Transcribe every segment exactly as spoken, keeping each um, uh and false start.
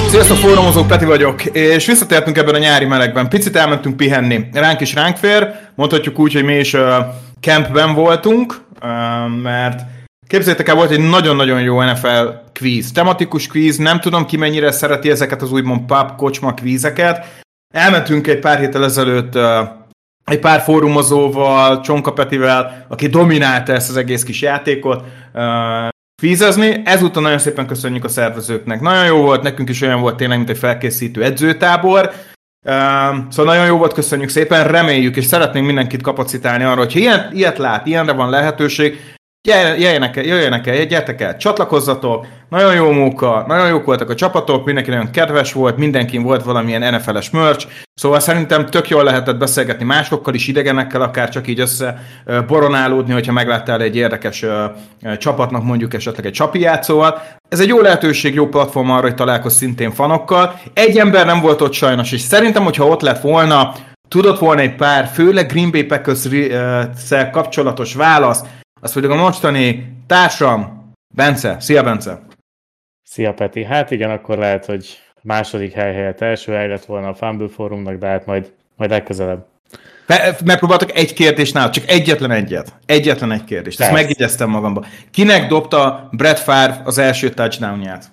Sziasztok, fórumozók, Peti vagyok, és visszatértünk ebben a nyári melegben. Picit elmentünk pihenni, ránk is ránk fér, mondhatjuk úgy, hogy mi is uh, campben voltunk, uh, mert képzeljétek el, volt egy nagyon-nagyon jó en ef el kvíz, tematikus kvíz, nem tudom ki mennyire szereti ezeket az úgymond pub, kocsma kvízeket. Elmentünk egy pár héttel ezelőtt uh, egy pár fórumozóval, Csonka Petivel, aki dominálta ezt az egész kis játékot, uh, kvízezni. Ezúttal nagyon szépen köszönjük a szervezőknek. Nagyon jó volt, nekünk is olyan volt tényleg, mint egy felkészítő edzőtábor. Uh, szóval nagyon jó volt, köszönjük szépen, reméljük, és szeretnénk mindenkit kapacitálni arra, hogyha ilyen, ilyet lát, ilyenre van lehetőség, jöjjenek el, jöjjenek el, gyertek el, csatlakozzatok, nagyon jó munka, nagyon jók voltak a csapatok, mindenki nagyon kedves volt, mindenkin volt valamilyen en ef el-es merch, szóval szerintem tök jól lehetett beszélgetni másokkal is, idegenekkel, akár csak így össze boronálódni, hogyha megláttál egy érdekes csapatnak mondjuk esetleg egy csapi játszóval. Ez egy jó lehetőség, jó platform arra, hogy találkozz szintén fanokkal. Egy ember nem volt ott sajnos, és szerintem, hogyha ott lett volna, tudott volna egy pár, főleg Green Bay Packers-szel kapcsolatos válasz, az pedig a mostani társam, Bence. Szia, Bence! Szia, Peti! Hát igen, akkor lehet, hogy második hely helyett első hely lett volna a Fumble Fórumnak, de hát majd, majd legközelebb. Megpróbáltak egy kérdést nálad, csak egyetlen egyet. Egyetlen egy kérdést. Ezt megjegyeztem magamba. Kinek dobta Brett Favre az első touchdownját?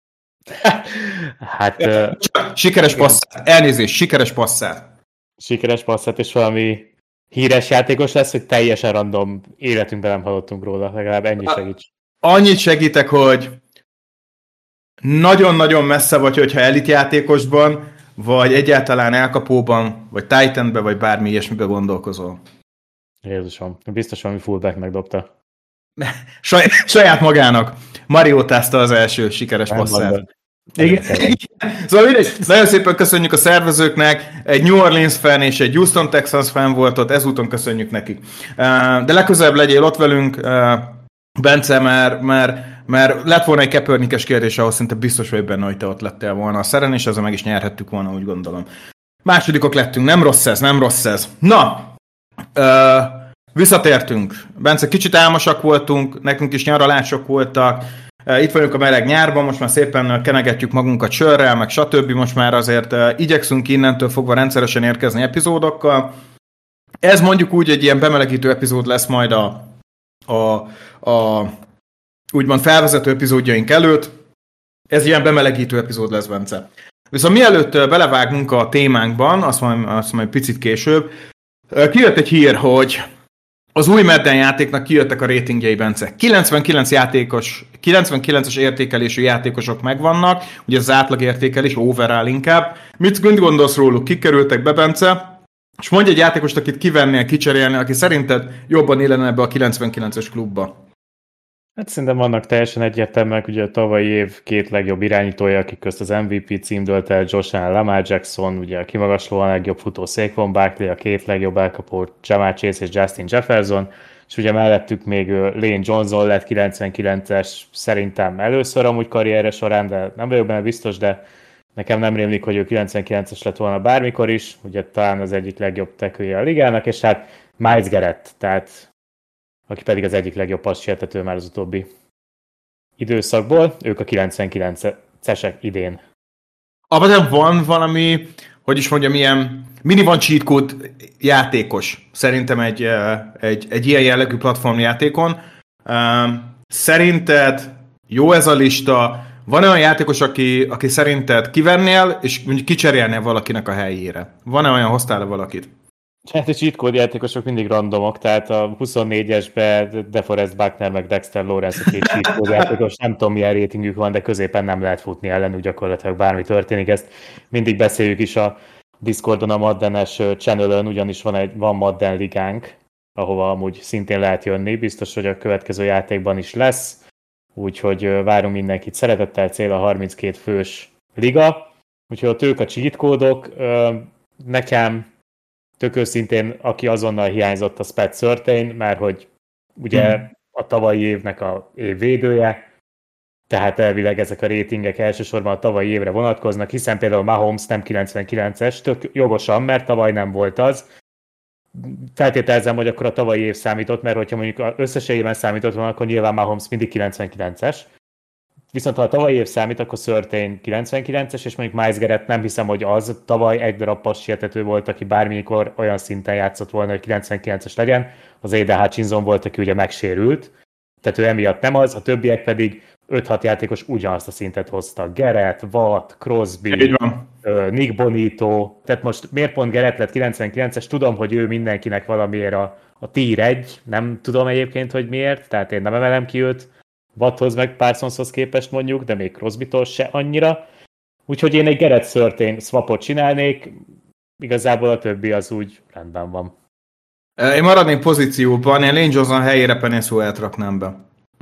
Hát... Uh, sikeres passzát. Elnézést, sikeres passzát. Sikeres passzát, és valami híres játékos lesz, hogy teljesen random életünkben nem hallottunk róla, legalább ennyi segíts. Annyit segítek, hogy nagyon-nagyon messze vagy, hogyha elit játékosban, vagy egyáltalán elkapóban, vagy Titanbe, vagy bármi ilyesmibe gondolkozol. Jézusom, biztos valami fullback megdobta. Saj, saját magának. Mariótázta az első sikeres passzát. Igen. Szóval mindegy, nagyon szépen köszönjük a szervezőknek, egy New Orleans fan és egy Houston Texans fan volt ott, ezúton köszönjük nekik. De legközelebb legyél ott velünk, Bence, mert, mert, mert lett volna egy Kaepernickes kérdés, ahhoz szinte biztos vagy benne, hogy te ott lettél volna a szeren, és ezzel meg is nyerhettük volna, úgy gondolom. Másodikok lettünk, nem rossz ez, nem rossz ez. Na, uh, visszatértünk. Bence, kicsit álmosak voltunk, nekünk is nyaralások voltak, itt vagyunk a meleg nyárban, most már szépen kenegetjük magunkat sörrel, meg stb. Most már azért igyekszünk innentől fogva rendszeresen érkezni epizódokkal. Ez mondjuk úgy egy ilyen bemelegítő epizód lesz majd a, a, a úgymond felvezető epizódjaink előtt. Ez ilyen bemelegítő epizód lesz, Bence. Viszont mielőtt belevágunk a témánkban, azt mondom, azt mondom, egy picit később, kijött egy hír, hogy az új Madden játéknak kijöttek a ratingjei, Bence. kilencvenkilenc játékos, kilencvenkilences értékelésű játékosok megvannak, ugye az átlagértékelés, overall inkább. Mit gondolsz róluk? Kikerültek be, Bence? És mondj egy játékost, akit kivennél, kicserélni, aki szerinted jobban élene ebbe a kilencvenkilences klubba. Hát szerintem vannak teljesen egyértelműek, ugye a tavalyi év két legjobb irányítója, akik közt az em vé pé cím dölt el, Josh Allen, Lamar Jackson, ugye a kimagaslóan legjobb futó Saquon Barkley, a két legjobb elkapó Ja'Marr Chase és Justin Jefferson, és ugye mellettük még Lane Johnson lett kilencvenkilences, szerintem először amúgy karrierje során, de nem vagyok benne biztos, de nekem nem rémlik, hogy ő kilencvenkilences lett volna bármikor is, ugye talán az egyik legjobb tekője a ligának, és hát Myles Garrett, tehát aki pedig az egyik legjobb passzsértető már az utóbbi időszakból, ők a kilencvenkilencesek idén. Abban van valami, hogy is mondjam, ilyen mini van cheat code játékos, szerintem egy, egy, egy ilyen jellegű platformjátékon. Szerinted jó ez a lista? Van olyan játékos, aki, aki szerinted kivennél, és mondjuk kicserélnél valakinek a helyére? Van-e olyan, hoztál-e valakit? Hát a cheat code játékosok mindig randomok, tehát a huszonnégyesben DeForest Buckner meg Dexter Lawrence a két cheat code játékos, nem tudom milyen ratingük van, de középen nem lehet futni ellenük, gyakorlatilag bármi történik, ezt mindig beszéljük is a Discordon, a Madden-es channelön, ugyanis van egy van Madden ligánk, ahova amúgy szintén lehet jönni, biztos, hogy a következő játékban is lesz, úgyhogy várunk mindenkit szeretettel, cél a harminckét fős liga, úgyhogy ott ők a cheat code-ok, nekem tök őszintén, aki azonnal hiányzott a Pat Surtain, mert hogy ugye hmm. a tavalyi évnek a év védője, tehát elvileg ezek a ratingek elsősorban a tavalyi évre vonatkoznak, hiszen például Mahomes nem kilencvenkilences, tök jogosan, mert tavaly nem volt az. Feltételezem, hogy akkor a tavalyi év számított, mert hogyha mondjuk összességében számított volna, akkor nyilván Mahomes mindig kilencvenkilences. Viszont ha a tavalyi év számít, akkor Surtain kilencvenkilences, és mondjuk Myles Garrett nem hiszem, hogy az tavaly egy darab passz sietető volt, aki bármikor olyan szinten játszott volna, hogy kilencvenkilences legyen. Az Aiden Hutchinson volt, aki ugye megsérült, tehát ő emiatt nem az, a többiek pedig öt-hat játékos ugyanazt a szintet hoztak. Garrett, Watt, Crosby, Nick Bonito, tehát most miért pont Garrett lett kilencvenkilences? Tudom, hogy ő mindenkinek valamiért a, a tier egy, nem tudom egyébként, hogy miért, tehát én nem emelem ki őt, Watthoz meg Parsonshoz képest mondjuk, de még Crosbytól se annyira. Úgyhogy én egy Garrett Surtain swapot csinálnék, igazából a többi az úgy rendben van. Én maradnék pozícióban, én Lane Johnson helyére Penei Sewellt raknám be.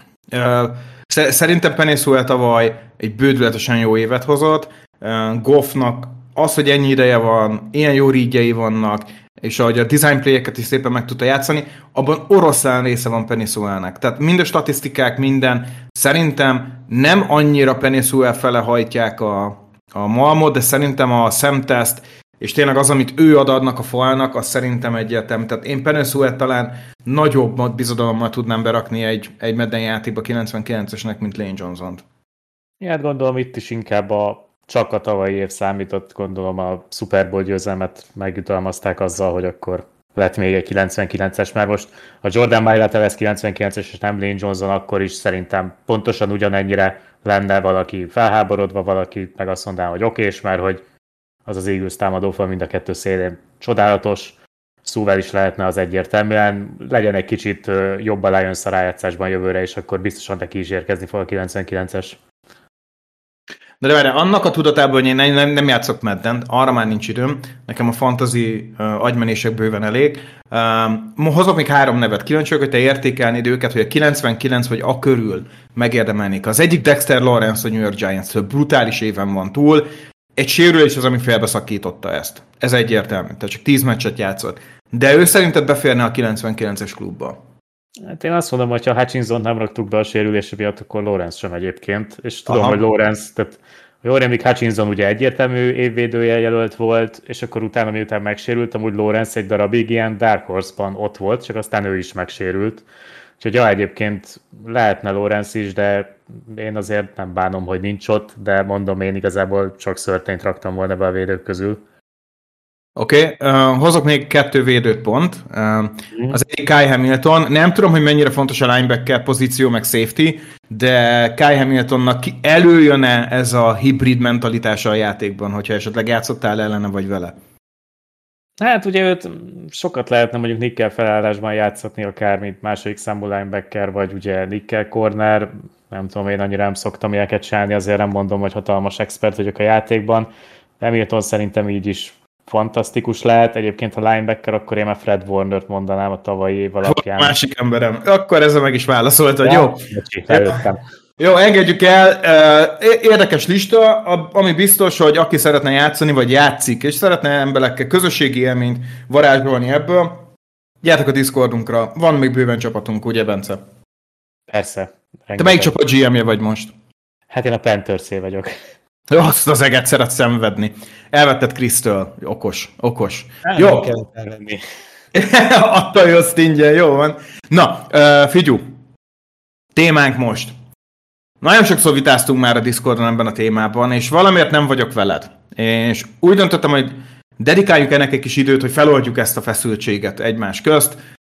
Szerintem Penei Sewell tavaly egy bődületesen jó évet hozott. Goffnak az, hogy ennyi ideje van, ilyen jó rígyei vannak, és ahogy a design play-eket is szépen meg tudta játszani, abban oroszlán része van Penei Sewellnek. Tehát mind a statisztikák, minden, szerintem nem annyira Penei Sewell fele hajtják a, a malmot, de szerintem a szemteszt, és tényleg az, amit ő ad adnak a falnak, az szerintem egyértelmű. Tehát én Penei Sewellt talán nagyobb bizodalommal tudnám berakni egy, egy Madden játékba kilencvenkilencesnek, mint Lane Johnson-t. Ja, hát gondolom itt is inkább a csak a tavalyi év számított, gondolom a Super Bowl győzelmet megjutalmazták azzal, hogy akkor lett még egy kilencvenkilences, mert most a Jordan Mailata lesz kilencvenkilences, és nem Lane Johnson, akkor is szerintem pontosan ugyanennyire lenne valaki felháborodva, valaki meg azt mondaná, hogy okés, mert hogy az az Eagles támadófal mind a kettő szélén csodálatos, Sewell is lehetne az egyértelműen, legyen egy kicsit jobb a Lions a rájátszásban jövőre, és akkor biztosan neki is érkezni fog a kilencvenkilences. De, de várj, annak a tudatában, hogy én nem, nem játszok Madden, arra már nincs időm, nekem a fantasy uh, agymenések bőven elég. Uh, hozok még három nevet, kíváncsi vagyok, hogy te értékelnéd őket, hogy a kilencvenkilenc vagy a körül megérdemelnék. Az egyik Dexter Lawrence a New York Giants-től, brutális éven van túl, egy sérülés az, ami félbeszakította ezt. Ez egyértelmű, tehát csak tíz meccset játszott. De ő szerinted beférne a kilencvenkilences klubba? Hát én azt mondom, hogy ha Hutchinson nem raktuk be a sérülése miatt, akkor Lawrence sem egyébként. És tudom, aha, hogy Lawrence, tehát jól rémlik, Hutchinson ugye egyértelmű évvédője jelölt volt, és akkor utána miután megsérült, amúgy Lawrence egy darabig ilyen Dark Horse-ban ott volt, csak aztán ő is megsérült. Úgyhogy ja, egyébként lehetne Lawrence is, de én azért nem bánom, hogy nincs ott, de mondom, én igazából csak Surtaint raktam volna be a védők közül. Oké, okay. uh, hozok még kettő védőt pont. Uh, mm. Az egyik Kai Hamilton. Nem tudom, hogy mennyire fontos a linebacker pozíció, meg safety, de Kai Hamiltonnak előjön-e ez a hibrid mentalitása a játékban, hogyha esetleg játszottál ellene vagy vele? Hát ugye őt sokat lehetne mondjuk nickel felállásban játszatni, akár mint második számú linebacker, vagy ugye nickel corner. Nem tudom, én annyira nem szoktam ilyeneket csinálni, azért nem mondom, hogy hatalmas expert vagyok a játékban. Hamilton szerintem így is fantasztikus lehet. Egyébként, ha linebacker, akkor én már Fred Warnert mondanám a tavalyi év alapján. Másik emberem. Akkor ezzel meg is válaszolt, hogy ja, jó. Bocsi, előttem. Jó, engedjük el. Érdekes lista, ami biztos, hogy aki szeretne játszani, vagy játszik, és szeretne emberekkel közösségi élményt varázsolni ebből, gyertek a Discordunkra. Van még bőven csapatunk, ugye, Bence? Persze. Rengeteg. Te melyik csapat gé em-je vagy most? Hát én a Panthers-é vagyok. Azt az eget szeret szenvedni. Elvetted Krisztől. Okos, okos. Nem, jó. Nem kell elvenni. Attól jössz ingyen, jó van. Na, uh, figyú. Témánk most. Nagyon sokszor vitáztunk már a Discordon ebben a témában, és valamiért nem vagyok veled. És úgy döntöttem, hogy dedikáljuk ennek egy kis időt, hogy feloldjuk ezt a feszültséget egymás közt.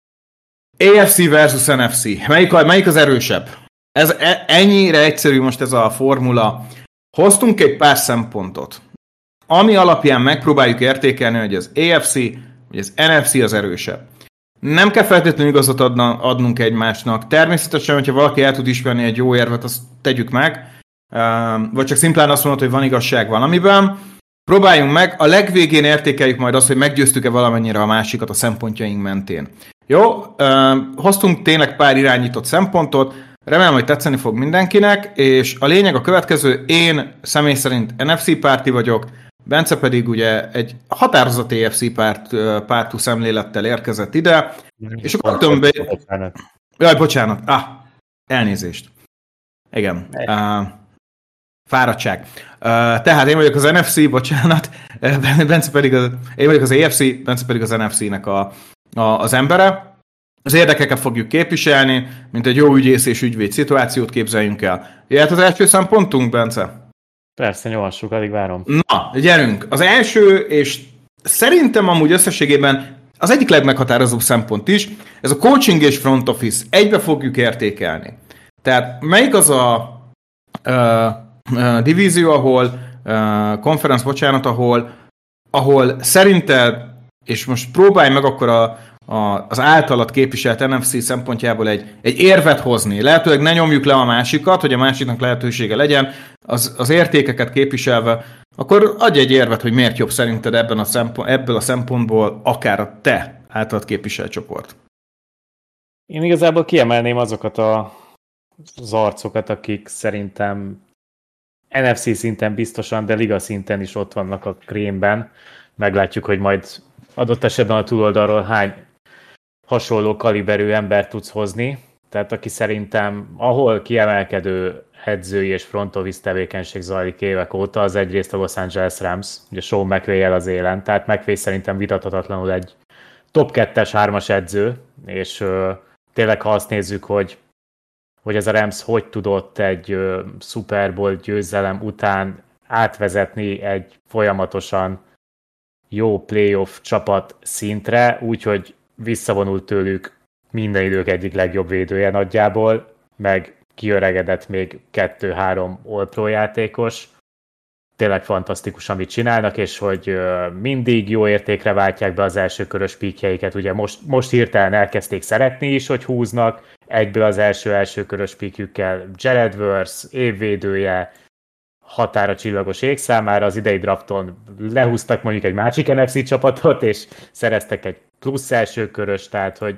á ef cé versus en ef cé. Melyik, melyik az erősebb? Ez ennyire egyszerű most ez a formula. Hoztunk egy pár szempontot, ami alapján megpróbáljuk értékelni, hogy az á ef cé vagy az en ef cé az erősebb. Nem kell feltétlenül igazat adna, adnunk egymásnak. Természetesen, hogyha valaki el tud ismerni egy jó érvet, azt tegyük meg. Vagy csak szimplán azt mondod, hogy van igazság valamiben. Próbáljunk meg, a legvégén értékeljük majd azt, hogy meggyőztük-e valamennyire a másikat a szempontjaink mentén. Jó, hoztunk tényleg pár irányított szempontot, remélem, hogy tetszeni fog mindenkinek, és a lényeg a következő, én személy szerint en ef cé párti vagyok, Bence pedig ugye egy határozott á ef cé párt, pártú szemlélettel érkezett ide, mm, és akkor tömbé... Bocsánat. Jaj, bocsánat. Ah, elnézést. Igen. Uh, fáradtság. Uh, tehát én vagyok az en ef cé, bocsánat, Bence pedig az, én vagyok az á ef cé, Bence pedig az en ef cé-nek a, a, az embere, az érdekeket fogjuk képviselni, mint egy jó ügyész és ügyvéd szituációt képzeljünk el. Jöhet az első szempontunk, Bence? Persze, nyolvassuk, alig várom. Na, gyerünk. Az első, és szerintem amúgy összességében az egyik legmeghatározóbb szempont is, ez a coaching és front office. Egybe fogjuk értékelni. Tehát melyik az a uh, uh, divízió, ahol, uh, konferenc, bocsánat, ahol, ahol szerinted, és most próbálj meg akkor a, a, az általad képviselt en ef cé szempontjából egy, egy érvet hozni. Lehetőleg ne nyomjuk le a másikat, hogy a másiknak lehetősége legyen, az, az értékeket képviselve, akkor adj egy érvet, hogy miért jobb szerinted ebben a szempont, ebből a szempontból akár a te általad képviselt csoport. Én igazából kiemelném azokat a, az arcokat, akik szerintem en ef cé szinten biztosan, de liga szinten is ott vannak a krémben. Meglátjuk, hogy majd adott esetben a túloldalról hány hasonló kaliberű embert tudsz hozni. Tehát aki szerintem, ahol kiemelkedő edzői és front office tevékenység zajlik évek óta, az egyrészt a Los Angeles Rams, ugye Sean McVay-jel az élen, tehát McVay szerintem vitathatatlanul egy top kettes, hármas edző, és uh, tényleg ha azt nézzük, hogy, hogy ez a Rams hogy tudott egy uh, Super Bowl győzelem után átvezetni egy folyamatosan jó playoff csapat szintre, úgyhogy visszavonult tőlük minden idők egyik legjobb védője nagyjából, meg kiöregedett még kettő-három All-Pro játékos. Tényleg fantasztikus, amit csinálnak, és hogy mindig jó értékre váltják be az első körös píkjeiket. Ugye most, most hirtelen elkezdték szeretni is, hogy húznak, egyből az első első körös píkjükkel Jared Verse, évvédője, határa csillagos ég számára, az idei drafton lehúztak mondjuk egy másik en ef cé csapatot, és szereztek egy plusz első körös, tehát hogy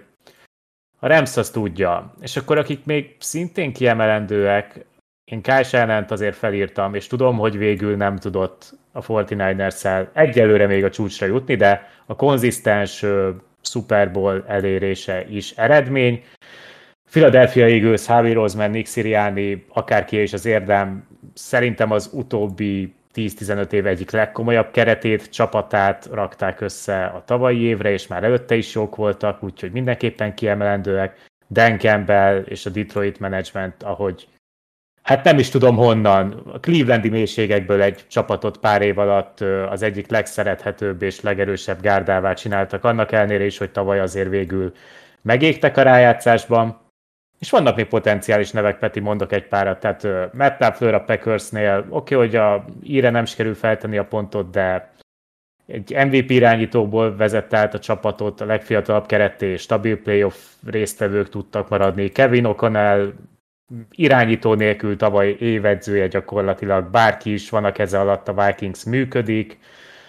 a Rams azt tudja. És akkor akik még szintén kiemelendőek, én Kyle Shanahan-t azért felírtam, és tudom, hogy végül nem tudott a negyvenkilencsel egyelőre még a csúcsra jutni, de a konzisztens uh, Super Bowl elérése is eredmény. Philadelphia Eagles, Howie Roseman, Nick Sirianni, akárki is az érdem, szerintem az utóbbi tíz-tizenöt év egyik legkomolyabb keretét, csapatát rakták össze a tavalyi évre, és már előtte is jók voltak, úgyhogy mindenképpen kiemelendőek. Dan Campbell és a Detroit Management, ahogy hát nem is tudom honnan, a Clevelandi mélységekből egy csapatot pár év alatt az egyik legszerethetőbb és legerősebb gárdává csináltak, annak ellenére is, hogy tavaly azért végül megégtek a rájátszásban. És vannak még potenciális nevek, Peti, mondok egy párat, tehát uh, Matt LaFleur a Packersnél, oké, okay, hogy a íre nem sikerül feltenni a pontot, de egy em vé pé irányítóból vezette át a csapatot, a legfiatalabb keretté, és stabil playoff résztvevők tudtak maradni. Kevin O'Connell irányító nélkül tavaly évedzője gyakorlatilag, bárki is van a keze alatt, a Vikings működik.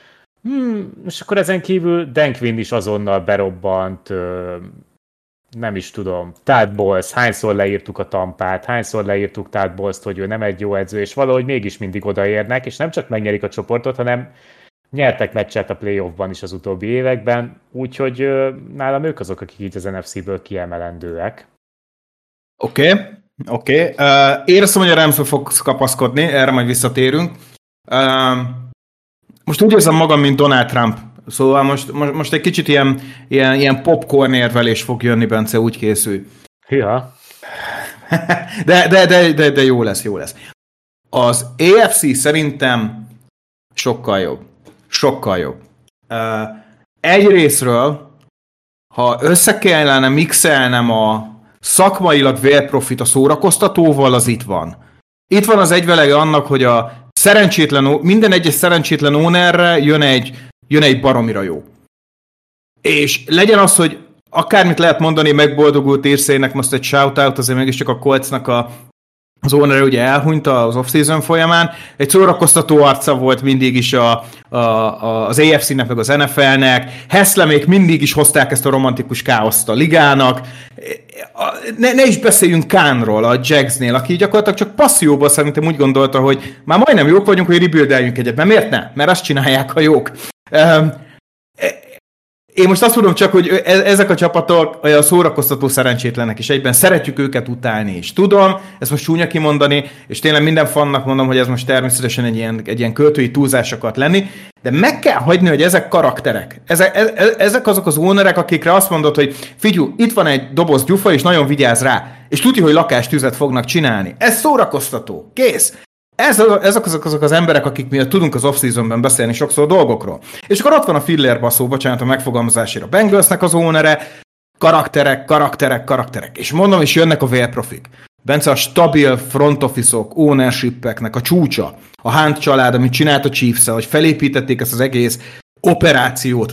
Hmm, és akkor ezen kívül Dan Quinn is azonnal berobbant, uh, nem is tudom, Todd Bowles, hányszor leírtuk a Tampát, hányszor leírtuk Todd Bowles-t, hogy ő nem egy jó edző, és valahogy mégis mindig odaérnek, és nem csak megnyerik a csoportot, hanem nyertek meccset a playoffban is az utóbbi években, úgyhogy uh, nálam ők azok, akik így az en ef cé-ből kiemelendőek. Oké, okay, oké. Okay. Uh, érzem, hogy a Ramsbe fogsz kapaszkodni, erre majd visszatérünk. Uh, most úgy érzem magam, mint Donald Trump. Szóval most, most, most egy kicsit ilyen, ilyen, ilyen popcorn érvelés fog jönni, Bence, úgy készül. Ja. de, de, de, de, de jó lesz, jó lesz. Az á ef cé szerintem sokkal jobb. Sokkal jobb. Uh, egyrészről, ha össze kellene mixelnem a szakmailag vérprofit a szórakoztatóval, az itt van. Itt van az egyvelege annak, hogy a szerencsétlen, minden egyes szerencsétlen ownerre jön egy jön egy baromira jó. És legyen az, hogy akármit lehet mondani, megboldogult Irsaynek most egy shoutout, azért mégiscsak a Coltsnak a, az owner ugye elhunyt az off-season folyamán. Egy szórakoztató arca volt mindig is a, a, a, az á ef cé-nek, meg az en ef el-nek. Heszlemék mindig is hozták ezt a romantikus káoszt a ligának. Ne, ne is beszéljünk Kánról, a Jagsnél, aki gyakorlatilag csak passzióban szerintem úgy gondolta, hogy már majdnem jók vagyunk, hogy rebuildeljünk egyet. Mert miért ne? Mert azt csinálják a jók. Um, én most azt mondom csak, hogy ezek a csapatok olyan szórakoztató szerencsétlenek, és egyben szeretjük őket utálni is. Tudom, ezt most csúnya kimondani, és tényleg minden fannak mondom, hogy ez most természetesen egy ilyen, egy ilyen költői túlzás akart lenni, de meg kell hagyni, hogy ezek karakterek. Ezek, ezek azok az ownerek, akikre azt mondod, hogy figyelj, itt van egy doboz gyufa, és nagyon vigyázz rá, és tudja, hogy lakástüzet fognak csinálni. Ez szórakoztató. Kész. Ez, ezek azok, azok az emberek, akik miatt tudunk az off-seasonben beszélni sokszor a dolgokról. És akkor ott van a filler baszó, bocsánat a megfogalmazásért, a Bengalsnek az ónere, karakterek, karakterek, karakterek. És mondom, és jönnek a vérprofik. Bence, a stabil front office-ok, ownership-eknek a csúcsa, a Hunt család, amit csinált a Chiefs-el, hogy felépítették ezt az egész operációt.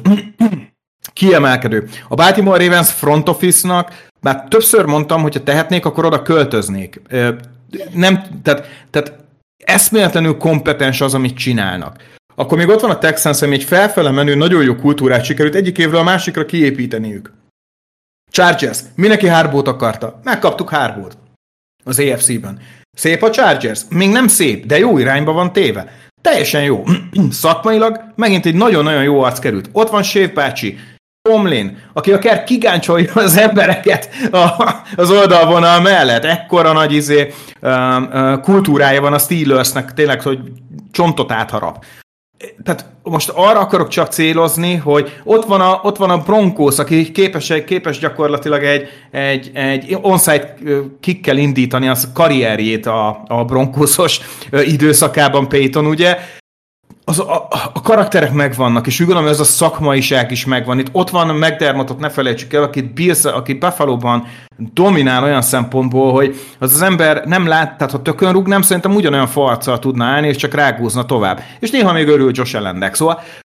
Kiemelkedő. A Baltimore Ravens front office-nak, már többször mondtam, hogyha tehetnék, akkor oda költöznék. Nem, tehát, tehát eszméletlenül kompetens az, amit csinálnak. Akkor még ott van a Texans, ami egy felfele menő, nagyon jó kultúrát sikerült egyik évről a másikra kiépíteniük. Chargers. Mindenki Harbót akarta. Megkaptuk Harbót az á ef cé-ben. Szép a Chargers? Még nem szép, de jó irányba van téve. Teljesen jó. Szakmailag megint egy nagyon-nagyon jó arc került. Ott van Shave bácsi, Tomlin, aki akár kigáncsolja az embereket az oldalvonal mellett. Ekkora nagy izé, kultúrája van a Steelersnek, tényleg, hogy csontot átharap. Tehát most arra akarok csak célozni, hogy ott van a, ott van a Broncos, aki képes, képes gyakorlatilag egy, egy, egy onside kickkel indítani az karrierjét a, a Broncosos időszakában, Peyton, ugye? Az, a, a karakterek megvannak, és úgy gondolom, hogy ez a szakmaiság is megvan. Itt ott van a McDermottot, ne felejtsük el, akit Bills, aki Buffalo-ban dominál olyan szempontból, hogy az az ember nem lát, tehát ha tökön rúg, nem szerintem ugyanolyan farccal tudna állni, és csak rágúzna tovább. És néha még örül Josh Allennek. Szóval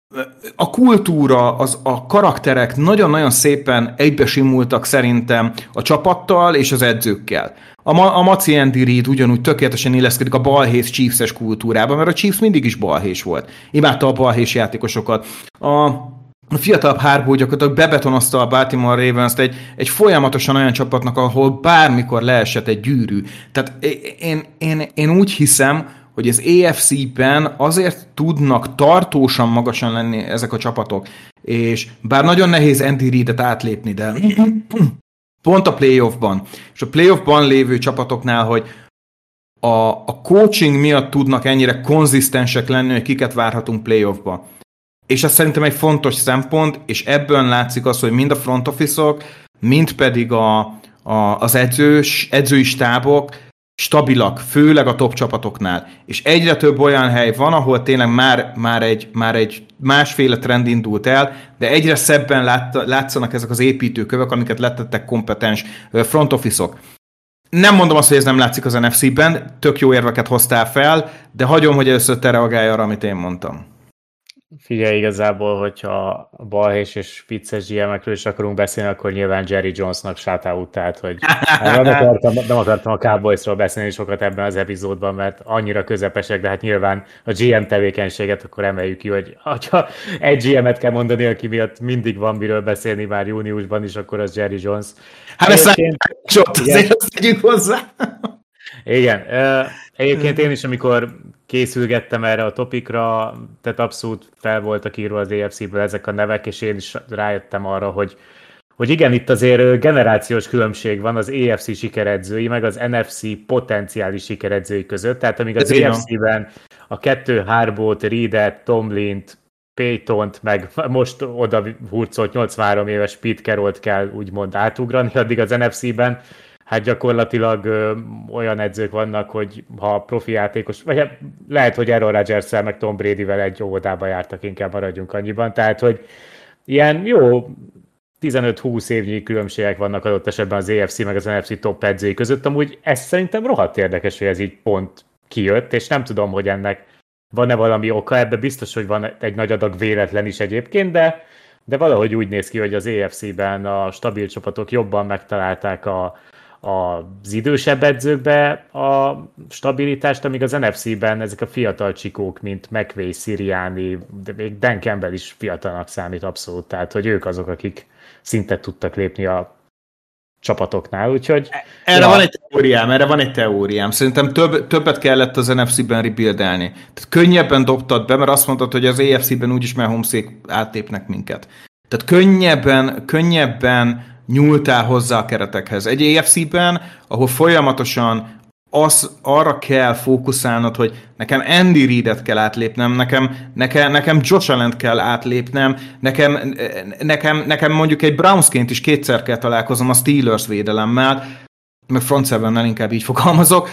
a kultúra, az, a karakterek nagyon-nagyon szépen egybesimultak szerintem a csapattal és az edzőkkel. A, ma, a Maci Andy Reid ugyanúgy tökéletesen illeszkedik a balhés Chiefs-es kultúrába, mert a Chiefs mindig is balhés volt. Imádta a balhés játékosokat. A, a fiatalabb Harbaugh gyakorlatilag bebetonozta a Baltimore Ravens-t egy, egy folyamatosan olyan csapatnak, ahol bármikor leesett egy gyűrű. Tehát én, én, én úgy hiszem, hogy az á ef cé-ben azért tudnak tartósan magasan lenni ezek a csapatok, és bár nagyon nehéz Andy Reidet átlépni, de pont a playoffban, és a playoffban lévő csapatoknál, hogy a, a coaching miatt tudnak ennyire konzisztensek lenni, hogy kiket várhatunk playoffba. És ez szerintem egy fontos szempont, és ebből látszik az, hogy mind a front office-ok, mind pedig a, a, az edzős, edzői stábok stabilak, főleg a top csapatoknál. És egyre több olyan hely van, ahol tényleg már, már, egy, már egy másféle trend indult el, de egyre szebben lát, látszanak ezek az építőkövek, amiket letettek kompetens front office-ok. Nem mondom azt, hogy ez nem látszik az en ef cé-ben, tök jó érveket hoztál fel, de hagyom, hogy először te reagálj arra, amit én mondtam. Figyelj, igazából, hogyha a balhés és vicces gé em-ekről is akarunk beszélni, akkor nyilván Jerry Jonesnak shout-out, tehát, hogy nem akartam, nem akartam a Cowboysról beszélni sokat ebben az epizódban, mert annyira közepesek, de hát nyilván a gé em tevékenységet akkor emeljük ki, hogy ha egy gé em-et kell mondani, aki miatt mindig van miről beszélni már júniusban is, akkor az Jerry Jones. Hát ezt azért azt tegyük hozzá. Igen. Egyébként én is, amikor készülgettem erre a topikra, tehát abszolút fel voltak írva az á ef cé-ből ezek a nevek, és én is rájöttem arra, hogy, hogy igen, itt azért generációs különbség van az á ef cé sikeredzői, meg az en ef cé potenciális sikeredzői között, tehát amíg az á ef cé-ben a kettő Harbaught, Reidet, Tomlint, Paytont, meg most oda hurcolt nyolcvanhárom éves Pete Carrollt kell úgymond átugrani, addig az en ef cé-ben hát gyakorlatilag ö, olyan edzők vannak, hogy ha profi játékos, vagy lehet, hogy Aaron Rodgers-szel, meg Tom Bradyvel egy óvodába jártak, inkább maradjunk annyiban. Tehát, hogy ilyen jó tizenöt-húsz évnyi különbségek vannak adott esetben az á ef cé meg az en ef cé top edzői között. Amúgy ez szerintem rohadt érdekes, hogy ez így pont kijött, és nem tudom, hogy ennek van-e valami oka, ebben biztos, hogy van egy nagy adag véletlen is egyébként, de, de valahogy úgy néz ki, hogy az á ef cé-ben a stabil csapatok jobban megtalálták a az idősebb edzőkbe a stabilitást, amíg az en ef cé-ben ezek a fiatal csikók, mint McVay, Sirianni, de még Dan Campbell is fiatalnak számít abszolút, tehát hogy ők azok, akik szintet tudtak lépni a csapatoknál, úgyhogy... Erre ja. van egy teóriám, erre van egy teóriám. Szerintem több, többet kellett az en ef cé-ben rebuildelni. Tehát könnyebben dobtad be, mert azt mondtad, hogy az á ef cé-ben úgyis Mahomesék áttépnek minket. Tehát könnyebben, könnyebben nyúltál hozzá a keretekhez. Egy á ef cé-ben, ahol folyamatosan az, arra kell fókuszálnod, hogy nekem Andy Reid-et kell átlépnem, nekem, nekem, nekem Josh Allen-t kell átlépnem, nekem, nekem, nekem mondjuk egy Brownsként is kétszer kell találkozom a Steelers védelemmel, meg front sevennel inkább így fogalmazok.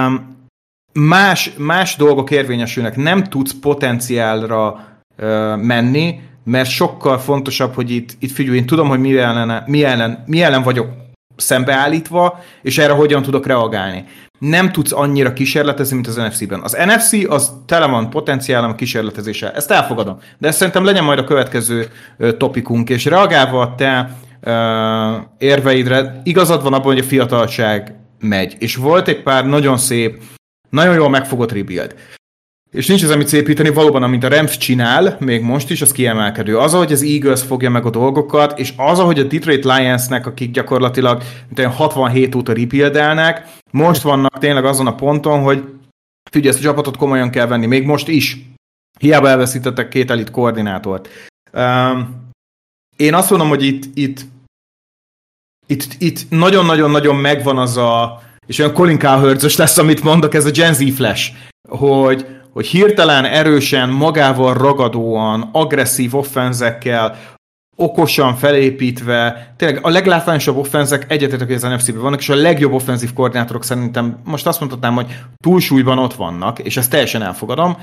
Más, más dolgok érvényesülnek, nem tudsz potenciálra menni, mert sokkal fontosabb, hogy itt, itt figyelj, én tudom, hogy mi ellen, mi, ellen, mi ellen vagyok szembeállítva, és erre hogyan tudok reagálni. Nem tudsz annyira kísérletezni, mint az en ef cé-ben. Az en ef cé az tele van potenciálom a kísérletezéssel. Ezt elfogadom. De ezt szerintem legyen majd a következő uh, topikunk, és reagálva a te uh, érveidre, igazad van abban, hogy a fiatalság megy. És volt egy pár nagyon szép, nagyon jól megfogott rebuild. És nincs az, amit szépíteni, valóban, amit a Rams csinál, még most is, az kiemelkedő. Az, ahogy az Eagles fogja meg a dolgokat, és az, ahogy a Detroit Lionsnek, akik gyakorlatilag mint hatvanhét óta rebuildelnek, most vannak tényleg azon a ponton, hogy figyelj, ezt a csapatot komolyan kell venni, még most is. Hiába elveszítettek két elit koordinátort. Um, én azt mondom, hogy itt, itt, itt, itt nagyon-nagyon-nagyon megvan az a, és olyan Colin Cowherd-ös lesz, amit mondok, ez a Gen Z flash, hogy hogy hirtelen, erősen, magával ragadóan, agresszív offenzekkel, okosan felépítve, tényleg a leglátványosabb offenzek egyetetek, hogy az en ef cé-ben vannak, és a legjobb offenzív koordinátorok szerintem, most azt mondhatnám, hogy túlsúlyban ott vannak, és ezt teljesen elfogadom,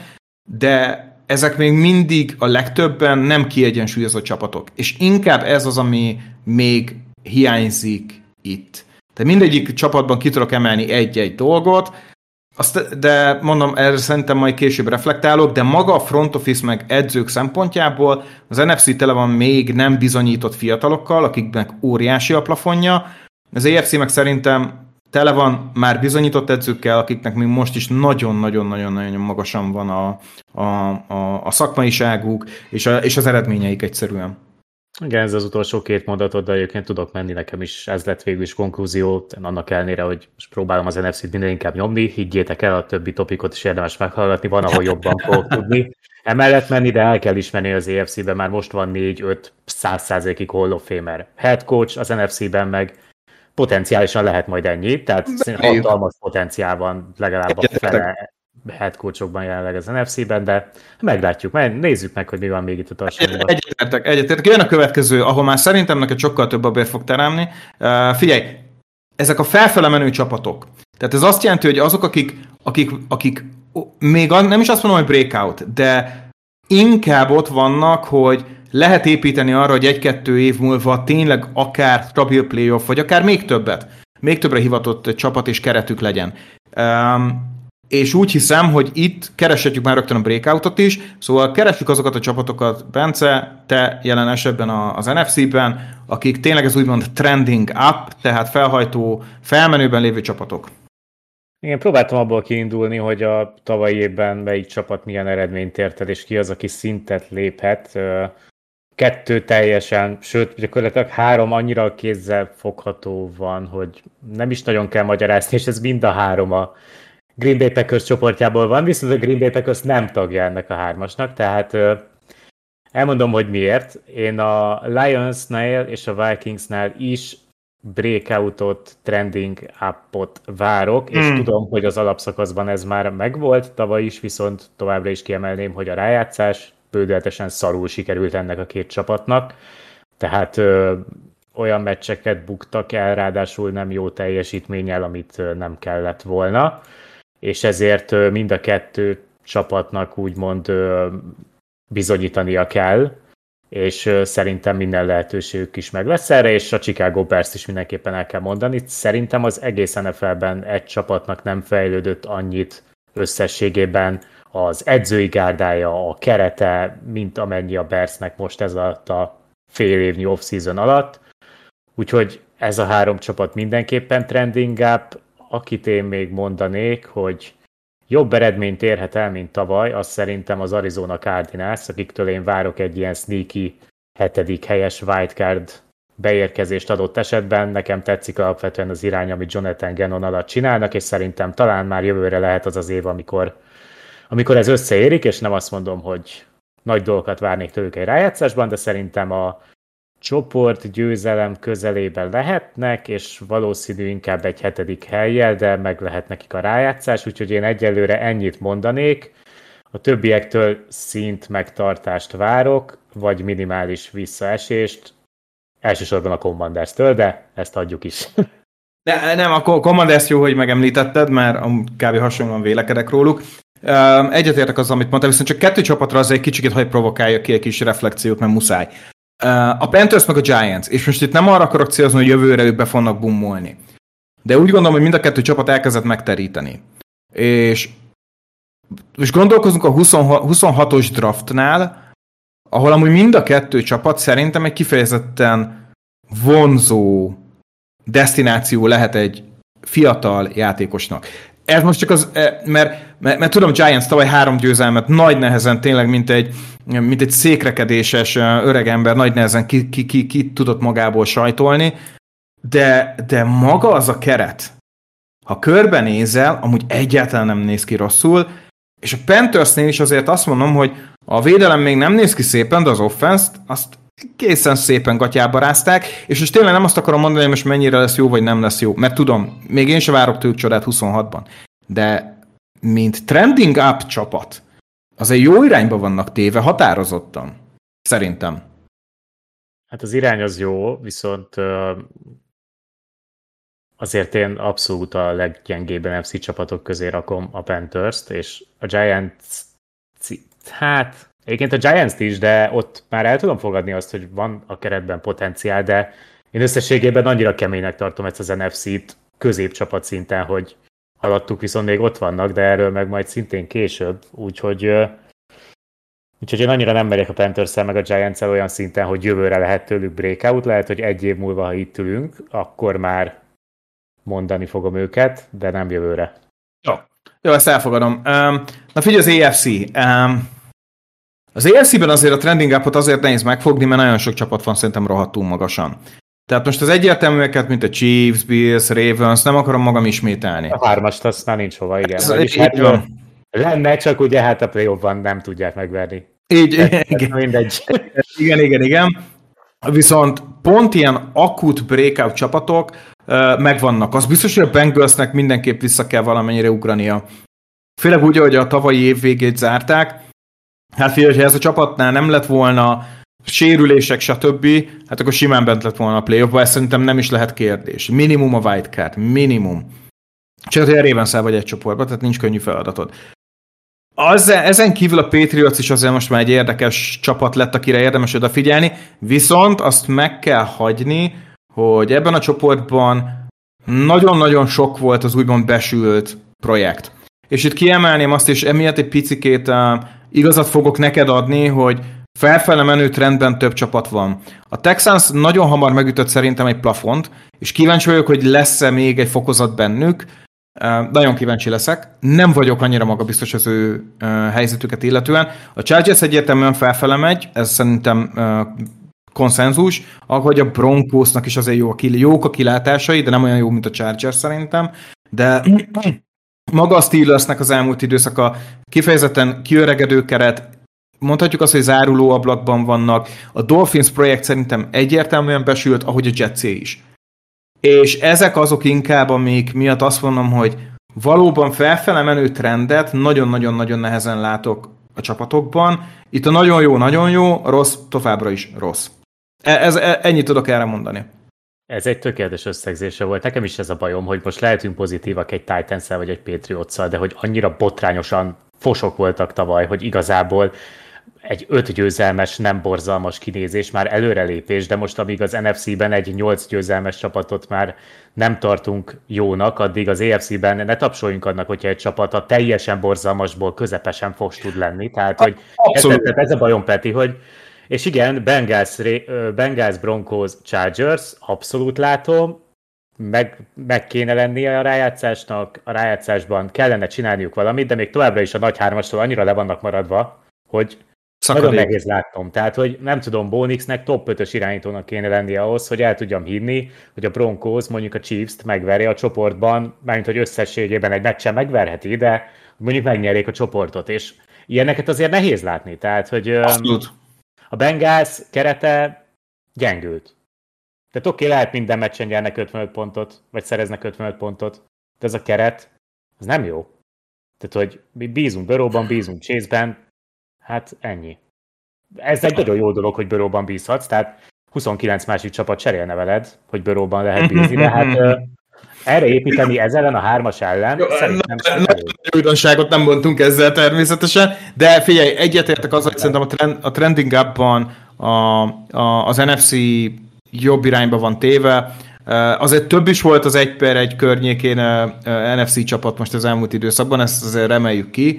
de ezek még mindig a legtöbben nem kiegyensúlyozott csapatok. És inkább ez az, ami még hiányzik itt. Tehát mindegyik csapatban ki tudok emelni egy-egy dolgot, Azt, de mondom, erre szerintem majd később reflektálok, de maga a front office meg edzők szempontjából az en ef cé tele van még nem bizonyított fiatalokkal, akiknek óriási a plafonja. Az á ef cé meg szerintem tele van már bizonyított edzőkkel, akiknek még most is nagyon-nagyon-nagyon magasan van a, a, a, a szakmaiságuk és, a, és az eredményeik egyszerűen. Igen, ez az utolsó két mondatod, de egyébként tudok menni, nekem is ez lett végül is konklúzió, annak ellenére, hogy most próbálom az en ef cét minél inkább nyomni, higgyétek el, a többi topikot is érdemes meghallgatni, van, ahol jobban fogok tudni emellett menni, de el kell ismerni, az á ef cében már most van négy-öt száz százalékig Hall of Famer head coach, az en ef cében meg potenciálisan lehet majd ennyi, tehát hatalmas potenciál van legalább a fele head coachokban jelenleg az en ef cében, de meglátjuk, mert nézzük meg, hogy mi van még itt a tartalomban. Egyetértek, egyetértek. Jön a következő, ahol már szerintem neked sokkal több a bér fog teremni. Uh, figyelj, ezek a felfele menő csapatok. Tehát ez azt jelenti, hogy azok, akik, akik, akik még nem is azt mondom, hogy breakout, de inkább ott vannak, hogy lehet építeni arra, hogy egy-kettő év múlva tényleg akár stabil playoff, vagy akár még többet, még többre hivatott csapat és keretük legyen. Um, és úgy hiszem, hogy itt kereshetjük már rögtön a breakoutot is, szóval keressük azokat a csapatokat, Bence, te jelen esetben az en ef cében, akik tényleg ez úgymond trending up, tehát felhajtó, felmenőben lévő csapatok. Igen, próbáltam abból kiindulni, hogy a tavalyi évben melyik csapat milyen eredményt ért el, és ki az, aki szintet léphet. Kettő teljesen, sőt, gyakorlatilag három annyira kézzel fogható van, hogy nem is nagyon kell magyarázni, és ez mind a három a Green Bay Packers csoportjából van, viszont a Green Bay Packers nem tagja ennek a hármasnak, tehát elmondom, hogy miért. Én a Lionsnál és a Vikingsnál is breakoutot, trending upot várok, és hmm. tudom, hogy az alapszakaszban ez már megvolt, tavaly is, viszont továbbra is kiemelném, hogy a rájátszás bődületesen szarul sikerült ennek a két csapatnak, tehát ö, olyan meccseket buktak el, ráadásul nem jó teljesítménnyel, amit ö, nem kellett volna, és ezért ö, mind a kettő csapatnak úgymond ö, bizonyítania kell, és ö, szerintem minden lehetőségük is meg lesz erre, és a Chicago Bears is mindenképpen el kell mondani. Szerintem az egész en ef el-ben egy csapatnak nem fejlődött annyit összességében az edzői gárdája, a kerete, mint amennyi a Bearsnek most ez alatt a fél évnyi off-season alatt. Úgyhogy ez a három csapat mindenképpen trending up. Akit én még mondanék, hogy jobb eredményt érhet el, mint tavaly, az szerintem az Arizona Cardinals, akiktől én várok egy ilyen sneaky hetedik helyes wildcard beérkezést adott esetben. Nekem tetszik alapvetően az irány, amit Jonathan Gannon alatt csinálnak, és szerintem talán már jövőre lehet az az év, amikor, amikor ez összeérik, és nem azt mondom, hogy nagy dolgokat várnék tőlük egy rájátszásban, de szerintem a csoport győzelem közelében lehetnek, és valószínű inkább egy hetedik hellyel, de meg lehet nekik a rájátszás, úgyhogy én egyelőre ennyit mondanék. A többiektől szint megtartást várok, vagy minimális visszaesést, elsősorban a Commanders-től, de ezt adjuk is. De nem, a Commanders jó, hogy megemlítetted, mert kb. Hasonlóan vélekedek róluk. Egyetértek azzal, amit mondtam, viszont csak kettő csapatra azért egy kicsit hagy provokálja ki egy kis reflexiót, mert muszáj. A Panthers meg a Giants, és most itt nem arra akarok célozni, hogy jövőre ők be fognak bummolni. De úgy gondolom, hogy mind a kettő csapat elkezdett megteríteni. És most gondolkozunk a huszonhatos draftnál, ahol amúgy mind a kettő csapat szerintem egy kifejezetten vonzó desztináció lehet egy fiatal játékosnak. Ez most csak az, mert, mert, mert tudom, Giants tavaly három győzelmet nagy nehezen, tényleg mint egy, mint egy székrekedéses öregember, nagy nehezen ki, ki, ki, ki tudott magából sajtolni, de, de maga az a keret, ha körbenézel, amúgy egyáltalán nem néz ki rosszul, és a Panthersnél is azért azt mondom, hogy a védelem még nem néz ki szépen, de az offense-t azt készen szépen gatyába rázták, és most tényleg nem azt akarom mondani, hogy most mennyire lesz jó, vagy nem lesz jó, mert tudom, még én sem várok tőlük csodát huszonhatban, de mint trending up csapat, azért jó irányba vannak téve, határozottan. Szerintem. Hát az irány az jó, viszont azért én abszolút a leggyengébb en ef cé csapatok közé rakom a Panthers-t, és a Giants, hát egyébként a Giants-t is, de ott már el tudom fogadni azt, hogy van a keretben potenciál, de én összességében annyira keménynek tartom ezt az en ef cét középcsapat szinten, hogy alattuk viszont még ott vannak, de erről meg majd szintén később, úgyhogy, úgyhogy én annyira nem megyek a Panthers-el meg a Giants-el olyan szinten, hogy jövőre lehet tőlük breakout, lehet, hogy egy év múlva, ha itt ülünk, akkor már mondani fogom őket, de nem jövőre. Jó, Jó ezt elfogadom. Um, na figyelj, az á ef cé. Um, az á ef cében azért a trending upot azért nehéz megfogni, mert nagyon sok csapat van szerintem rohadtul magasan. Tehát most az egyértelműeket, mint a Chiefs, Bills, Ravens, nem akarom magam ismételni. A hármast, azt már nincs hova, igen. Ez hát lenne, csak ugye hát a play-offban nem tudják megverni. Így, ez, igen. Mindegy. igen, igen, igen. Viszont pont ilyen akut breakout csapatok uh, megvannak. Az biztos, hogy a Bengalsnek mindenképp vissza kell valamennyire ugrania. Főleg úgy, hogy a tavalyi év végét zárták. Hát figyelj, ha ez a csapatnál nem lett volna sérülések, stb., hát akkor simán bent lett volna a play-offba, ez szerintem nem is lehet kérdés. Minimum a wildcard, minimum. Csak hogy a Ravens-el vagy egy csoportban, tehát nincs könnyű feladatod. Az, ezen kívül a Patriots is azért most már egy érdekes csapat lett, akire érdemes odafigyelni, viszont azt meg kell hagyni, hogy ebben a csoportban nagyon-nagyon sok volt az úgymond besült projekt. És itt kiemelném azt, és emiatt egy picikét uh, igazat fogok neked adni, hogy felfele menő trendben több csapat van. A Texans nagyon hamar megütött szerintem egy plafont, és kíváncsi vagyok, hogy lesz-e még egy fokozat bennük. Uh, nagyon kíváncsi leszek. Nem vagyok annyira magabiztos az ő uh, helyzetüket illetően. A Chargers egyértelműen felfele megy, ez szerintem uh, konszenzus, ahogy a Broncosnak is azért jó a kil- jók a kilátásai, de nem olyan jó, mint a Chargers szerintem. De maga a Steelersnek az elmúlt időszaka kifejezetten kiöregedő keret, mondhatjuk azt, hogy záruló ablakban vannak. A Dolphins projekt szerintem egyértelműen besült, ahogy a Jetsé is. És ezek azok inkább, amik miatt azt mondom, hogy valóban felfele menő trendet nagyon-nagyon-nagyon nehezen látok a csapatokban. Itt a nagyon jó, nagyon jó, a rossz továbbra is rossz. Ez, ennyit tudok erre mondani. Ez egy tökéletes összegzése volt. Nekem is ez a bajom, hogy most lehetünk pozitívak egy Titans-szel vagy egy Patriots-szal, de hogy annyira botrányosan fosok voltak tavaly, hogy igazából egy öt győzelmes, nem borzalmas kinézés, már előrelépés, de most amíg az en ef cében egy nyolc győzelmes csapatot már nem tartunk jónak, addig az á ef cében ne tapsoljunk annak, hogyha egy csapat a teljesen borzalmasból közepesen fos tud lenni. Tehát, hogy ez, ez a bajom, Peti, hogy és igen, Bengals, Bengals, Broncos, Chargers, abszolút látom, meg, meg kéne lennie a rájátszásnak, a rájátszásban kellene csinálniuk valamit, de még továbbra is a nagy hármastól annyira le vannak maradva, hogy szakadék. Nagyon nehéz látnom. Tehát, hogy nem tudom, Bo Nixnek top ötös irányítónak kéne lennie ahhoz, hogy el tudjam hinni, hogy a Broncos mondjuk a Chiefs-t megveri a csoportban, mármint, hogy összességében egy meccsen megverheti, de mondjuk megnyerék a csoportot, és ilyeneket azért nehéz látni. Tehát, hogy abszolút. A Bengals kerete gyengült. Tehát oké, okay, lehet minden meccsen nyernek ötvenöt pontot, vagy szereznek ötvenöt pontot, de ez a keret, az nem jó. Tehát, hogy mi bízunk Burrowban, bízunk Chase-ben, hát ennyi. Ez egy nagyon jó dolog, hogy Burrowban bízhatsz, tehát huszonkilenc másik csapat cserélne veled, hogy Burrowban lehet bízni, de hát uh, erre építeni ez ellen, a hármas ellen, jó, szerintem sem nagy újdonságot nem mondtunk ezzel természetesen, de figyelj, egyetértek azzal, hogy szerintem a, trend, a trending up-ban a, a, az en ef cé jobb irányba van téve. Azért több is volt az egy per egy környékén en ef cé csapat most az elmúlt időszakban, ezt azért emeljük ki,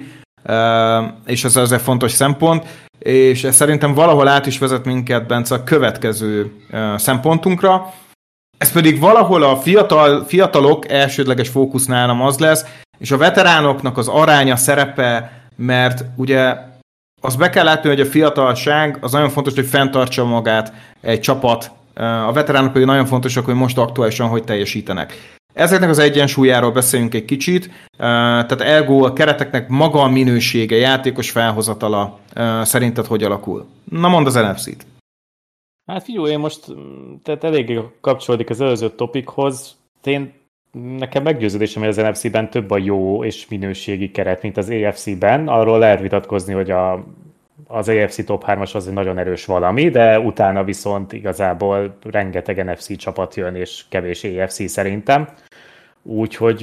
és ez azért fontos szempont, és ez szerintem valahol át is vezet minket, Bence, a következő szempontunkra. Ez pedig valahol a fiatal, fiatalok elsődleges fókusz nálam az lesz, és a veteránoknak az aránya, szerepe, mert ugye azt be kell látni, hogy a fiatalság az nagyon fontos, hogy fenntartsa magát egy csapat, a veteránok pedig nagyon fontosak, hogy most aktuálisan hogy teljesítenek. Ezeknek az egyensúlyáról beszéljünk egy kicsit, tehát ergo a kereteknek maga a minősége, játékos felhozatala szerinted hogy alakul? Na mondd az en ef cét. Hát figyelj, én most tehát eléggé kapcsolódik az előző topikhoz. Én, nekem meggyőződésem, hogy az en ef cében több a jó és minőségi keret, mint az á ef cében. Arról lehet vitatkozni, hogy a, az á ef cé top hármas az egy nagyon erős valami, de utána viszont igazából rengeteg en ef cé csapat jön, és kevés á ef cé szerintem. Úgyhogy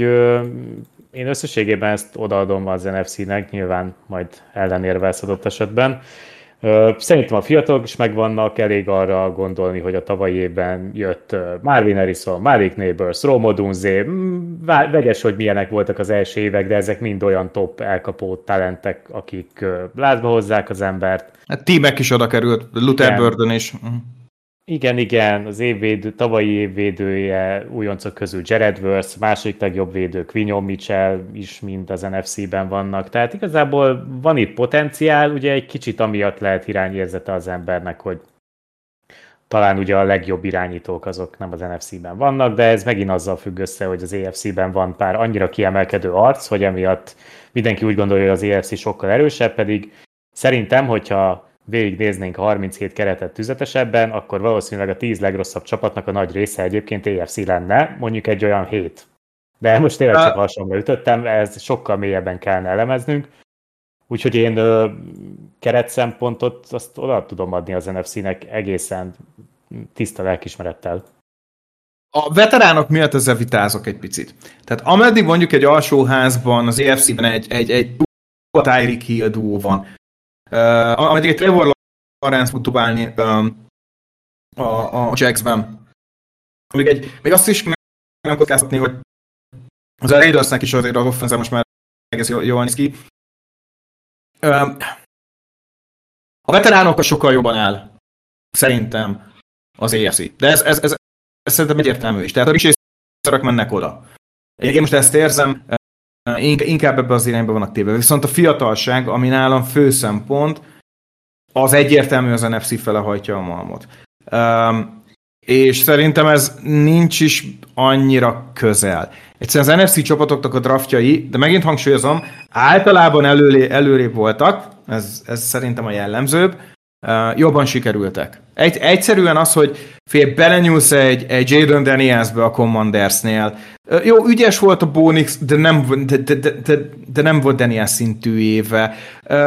én összességében ezt odaadom az en ef cének, nyilván majd ellenérvelsz adott esetben. Szerintem a fiatalok is megvannak, elég arra gondolni, hogy a tavalyi évben jött Marvin Harrison, Malik Neighbors, Rome Odunze, vegyes, hogy milyenek voltak az első évek, de ezek mind olyan top elkapó talentek, akik lázba hozzák az embert. A tímek is oda került, Luther Burden is. Igen, igen, az évvédő, tavalyi évvédője újoncok közül Jared Verse, második legjobb védő Quinyon Mitchell is mind az en ef cében vannak, tehát igazából van itt potenciál, ugye egy kicsit amiatt lehet irányérzete az embernek, hogy talán ugye a legjobb irányítók azok nem az en ef cében vannak, de ez megint azzal függ össze, hogy az á ef cében van pár annyira kiemelkedő arc, hogy emiatt mindenki úgy gondolja, hogy az á ef cé sokkal erősebb, pedig szerintem, hogyha végignéznénk a harminchét keretet tüzetesebben, akkor valószínűleg a tíz legrosszabb csapatnak a nagy része egyébként á ef cé lenne, mondjuk egy olyan hét. De most tényleg csak hasonlóan ütöttem, ez sokkal mélyebben kellene elemeznünk. Úgyhogy én ö, keretszempontot azt oda tudom adni az en ef cének egészen tiszta lelkismerettel. A veteránok miatt ezzel vitázok egy picit. Tehát ameddig mondjuk egy alsóházban, az á ef cében egy, egy, egy Tyreek Hill duó van, Uh, ameddig egy Trevor Lawrence fog dobálni um, a, a Jacksben. Még, egy, még azt is nem kockáztatni, hogy az a Raidersnek is azért az offense most már egész jól, jól néz ki. Um, a veteránokkal sokkal jobban áll, szerintem, az á ef cé. De ez, ez, ez, ez szerintem egyértelmű is. Tehát a risészarok mennek oda. Én most ezt érzem, inkább ebbe az irányba vannak téve. Viszont a fiatalság, ami nálam fő szempont, az egyértelmű, az en ef cé fele hajtja a malmot. Um, és szerintem ez nincs is annyira közel. Egyszerűen az en ef cé csapatoknak a draftjai, de megint hangsúlyozom, általában előlé, előrébb voltak, ez, ez szerintem a jellemzőbb, uh, jobban sikerültek. Egy, egyszerűen az, hogy fél belenyúlsz egy, egy Jaden Danielsbe a Commandersnél. Jó, ügyes volt a Bonix, de nem, de, de, de, de nem volt Daniels szintű éve.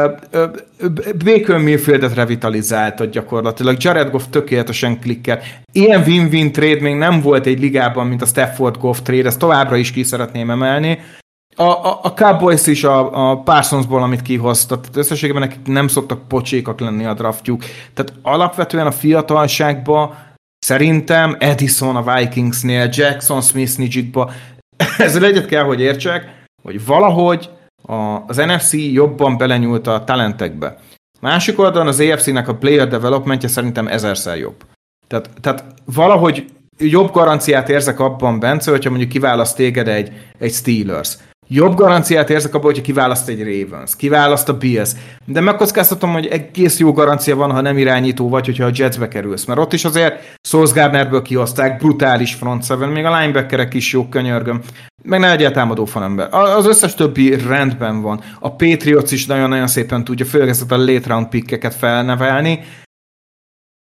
Baker Mayfieldet revitalizáltad gyakorlatilag. Jared Goff tökéletesen klikkel. Ilyen win-win trade még nem volt egy ligában, mint a Stafford Goff trade, ezt továbbra is ki szeretném emelni. A, a, a Cowboys is a, a Parsonsból, amit kihoztat, tehát összességében nekik nem szoktak pocsékak lenni a draftjuk. Tehát alapvetően a fiatalságban szerintem Edison a Vikingsnél, Jackson Smith Nijigba, ezzel egyet kell, hogy értsek, hogy valahogy a, az en ef cé jobban belenyúlt a talentekbe. Másik oldalon az á ef cének a player developmentje szerintem ezerszer jobb. Tehát, tehát valahogy jobb garanciát érzek abban, Bence, hogyha mondjuk kiválaszt téged egy, egy Steelers. Jobb garanciát érzek abban, hogyha kiválaszt egy Ravens, kiválaszt a Bills. De megkockáztatom, hogy egész jó garancia van, ha nem irányító vagy, hogyha a Jetsbe kerülsz. Mert ott is azért Sauce Gardnerből kihozták, brutális front seven, még a linebackerek is jók, könyörgöm. Meg ne legyél támadó falember. Az összes többi rendben van. A Patriots is nagyon-nagyon szépen tudja, főleg ezt a late round pickeket felnevelni.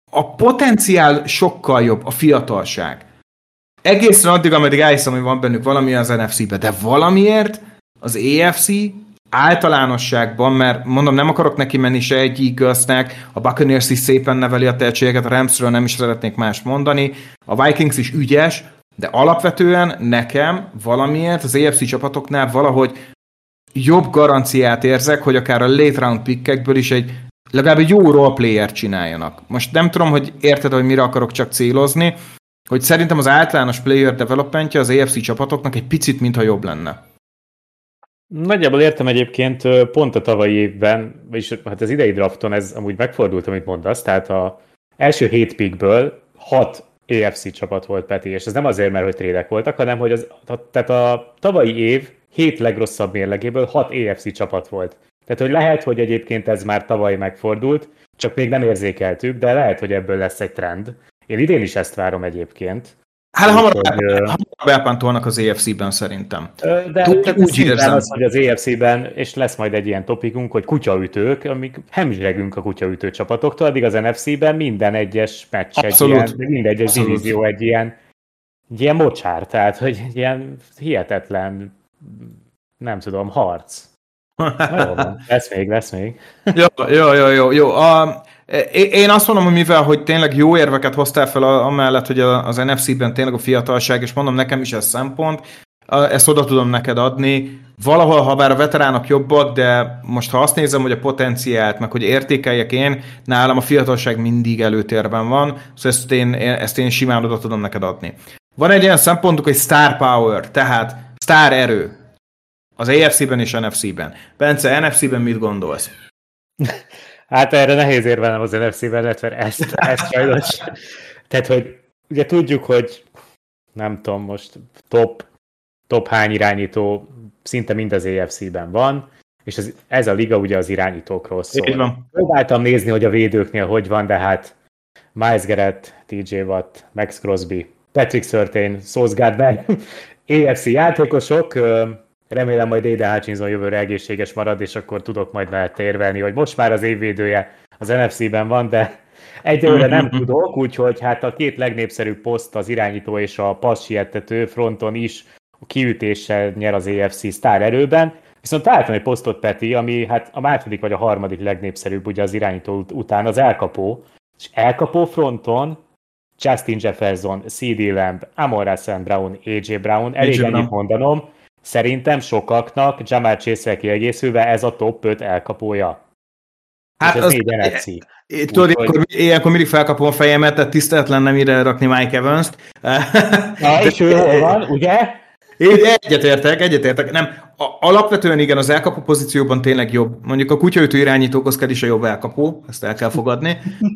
a potenciál sokkal jobb, a fiatalság. Egészen addig, ameddig elhiszem, hogy van bennük valami az en ef cé-be, de valamiért az á ef cé általánosságban, mert mondom, nem akarok neki menni se egy Eaglesnek, a Buccaneers is szépen neveli a tehetséget, a Ramsről nem is szeretnék mást mondani, a Vikings is ügyes, de alapvetően nekem valamiért az á ef cé csapatoknál valahogy jobb garanciát érzek, hogy akár a late round pickekből is egy legalább egy jó roleplayer csináljanak. Most nem tudom, hogy érted, hogy mire akarok csak célozni, hogy szerintem az általános player developmentje az á ef cé csapatoknak egy picit, mintha jobb lenne. Nagyjából értem egyébként, pont a tavalyi évben, vagyis hát az idei drafton ez amúgy megfordult, amit mondasz, tehát az első hét pickből hat á ef cé csapat volt, Peti, és ez nem azért, mert hogy trédek voltak, hanem hogy az, tehát a tavalyi év hét legrosszabb mérlegéből hat á ef cé csapat volt. Tehát, hogy lehet, hogy egyébként ez már tavaly megfordult, csak még nem érzékeltük, de lehet, hogy ebből lesz egy trend. Én idén is ezt várom egyébként. Hát hamarabb elpántolnak az á ef cé-ben szerintem. De úgy, úgy érzem. Az, hogy az á ef cé-ben, és lesz majd egy ilyen topikunk, hogy kutyaütők, amik hemzsegünk a kutyaütő csapatoktól, addig az en ef cé-ben minden egyes meccs, egy ilyen, minden egyes Abszolút. divízió egy ilyen, egy ilyen mocsár, tehát hogy egy ilyen hihetetlen, nem tudom, harc. Jó van, lesz még, lesz még. Jó, jó, jó, jó. jó. A, én azt mondom, hogy mivel, hogy tényleg jó érveket hoztál fel amellett, hogy az en ef cé-ben tényleg a fiatalság, és mondom, nekem is ez szempont, ezt oda tudom neked adni. Valahol, ha bár a veteránok jobbak, de most ha azt nézem, hogy a potenciált, meg hogy értékeljek én, nálam a fiatalság mindig előtérben van, szóval ezt én, ezt én simán oda tudom neked adni. Van egy ilyen szempontunk, hogy star power, tehát sztár erő. Az á ef cé-ben és en ef cé-ben. Bence, en ef cé-ben mit gondolsz? Hát erre nehéz érvelnem az en ef cé-ben, illetve ezt, ezt sajnos. Tehát, hogy ugye tudjuk, hogy nem tudom, most top, top hány irányító szinte mind az á ef cé-ben van, és ez, ez a liga ugye az irányítókról szól. Próbáltam nézni, hogy a védőknél hogy van, de hát Myles Garrett, té jé Watt, Max Crosby, Patrick Surtain, Sauce Gardner, á ef cé játékosok. Remélem majd Aiden Hutchinson jövőre egészséges marad, és akkor tudok majd mellette érvelni, hogy most már az évvédője az en ef cé-ben van, de egyelőre nem tudok, úgyhogy hát a két legnépszerűbb poszt, az irányító és a passzsiettető fronton is kiütéssel nyer az á ef cé sztár erőben. Viszont találtam egy posztot, Peti, ami hát a második vagy a harmadik legnépszerűbb ugye az irányító után az elkapó, és elkapó fronton Justin Jefferson, cé dé Lamb, Amon-Ra Saint Brown, á jé Brown, elég ennyit mondanom. Szerintem sokaknak Ja'Marr Chase-vel kiegészülve ez a top öt elkapója. Hát és ez négy en ef cé. Tudod, hogy... ilyenkor mindig felkapom a fejemet, tehát tiszteletlen nem ide rakni Mike Evans-t. Na, és ő hol van, ugye? Egyetértek, egyetértek. Nem, a, alapvetően igen, az elkapó pozícióban tényleg jobb. Mondjuk a kutyaütő irányítókhoz kell is a jobb elkapó, ezt el kell fogadni.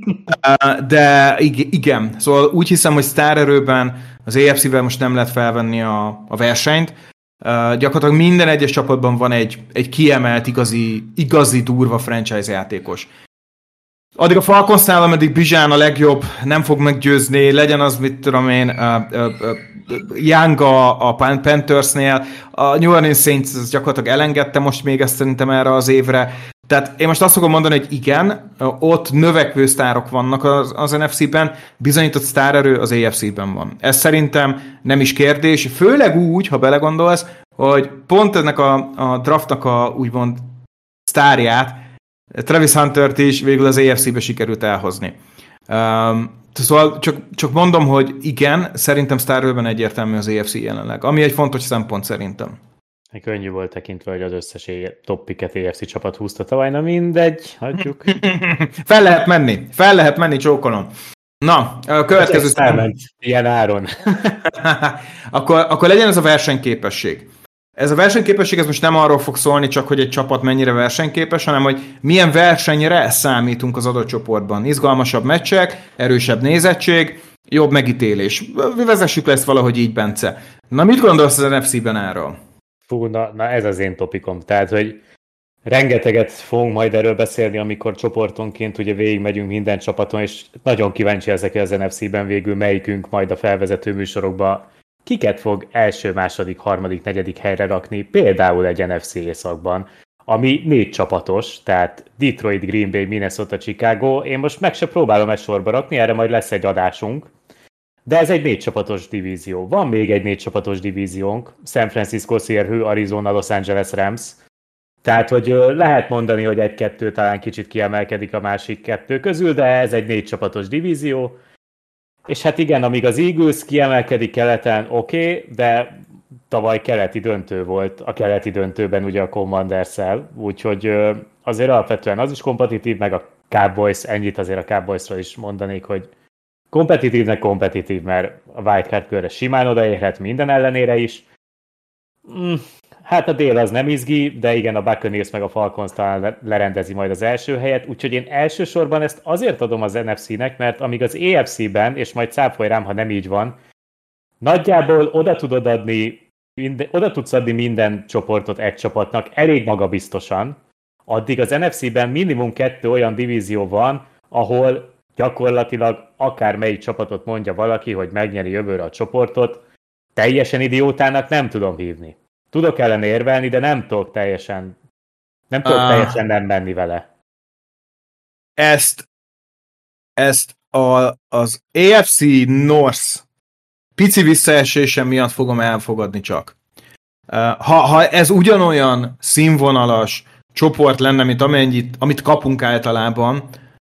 De igen, szóval úgy hiszem, hogy sztárerőben az á ef cé-vel most nem lehet felvenni a, a versenyt. Uh, gyakorlatilag minden egyes csapatban van egy, egy kiemelt, igazi, igazi durva franchise játékos. Addig a Falconsnál, ameddig Bijan a legjobb, nem fog meggyőzni, legyen az, mit tudom én, uh, uh, uh, Young a, a Panthersnél, a New Orleans Saints gyakorlatilag elengedte most még ezt szerintem erre az évre. Tehát én most azt fogom mondani, hogy igen, ott növekvő sztárok vannak az, az en ef cé-ben, bizonyított sztárerő az á ef cé-ben van. Ez szerintem nem is kérdés, főleg úgy, ha belegondolsz, hogy pont ennek a, a draftnak a úgymond sztárját, Travis Huntert is végül az á ef cé-be sikerült elhozni. Um, szóval csak, csak mondom, hogy igen, szerintem sztárerőben egyértelmű az á ef cé jelenleg, ami egy fontos szempont szerintem. Könnyű volt tekintve, hogy az összes top picket á ef cé csapat húzta tavaly, na mindegy, hagyjuk. Fel lehet menni, fel lehet menni, csókolom. Na, a következő szám. Ilyen áron. akkor, akkor legyen ez a versenyképesség. Ez a versenyképesség ez most nem arról fog szólni csak, hogy egy csapat mennyire versenyképes, hanem hogy milyen versenyre számítunk az adott csoportban. Izgalmasabb meccsek, erősebb nézettség, jobb megítélés. Vezessük le ezt valahogy így, Bence. Na, mit gondolsz az en ef cé-ben erről? Fú, na, na ez az én topikom. Tehát, hogy rengeteget fogunk majd erről beszélni, amikor csoportonként ugye végigmegyünk minden csapaton, és nagyon kíváncsi ezek, hogy az en ef cé-ben végül melyikünk majd a felvezető műsorokba kiket fog első, második, harmadik, negyedik helyre rakni, például egy en ef cé északban, ami négy csapatos, tehát Detroit, Green Bay, Minnesota, Chicago. Én most meg se próbálom ezt sorba rakni, erre majd lesz egy adásunk. De ez egy négy csapatos divízió. Van még egy négy csapatos divíziónk, San Francisco szélhő, Arizona, Los Angeles Rams. Tehát, hogy lehet mondani, hogy egy-kettő talán kicsit kiemelkedik a másik kettő közül, de ez egy négy csapatos divízió. És hát igen, amíg az Eagles kiemelkedik keleten, oké, okay, de tavaly keleti döntő volt, a keleti döntőben ugye a Commanders-el, úgyhogy azért alapvetően az is kompetitív, meg a Cowboys, ennyit azért a Cowboysról is mondanék, hogy kompetitívnek kompetitív, mert a wildcard körre simán odaérhet minden ellenére is. Mm, hát a dél az nem izgi, de igen, a Buccaneers meg a Falcons talán lerendezi majd az első helyet, úgyhogy én elsősorban ezt azért adom az en ef cé-nek, mert amíg az á ef cé-ben, és majd cáfolj rám, ha nem így van, nagyjából oda tudod adni, minden, oda tudsz adni minden csoportot egy csapatnak elég magabiztosan, addig az en ef cé-ben minimum kettő olyan divízió van, ahol gyakorlatilag akármelyik csapatot mondja valaki, hogy megnyeri jövőre a csoportot, teljesen idiótának nem tudom hívni. Tudok ellene érvelni, de nem tudok teljesen nem tudok uh, teljesen nem menni vele. Ezt ezt a, az á ef cé North pici visszaesése miatt fogom elfogadni csak. Uh, ha, ha ez ugyanolyan színvonalas csoport lenne, mint amennyit, amit kapunk általában,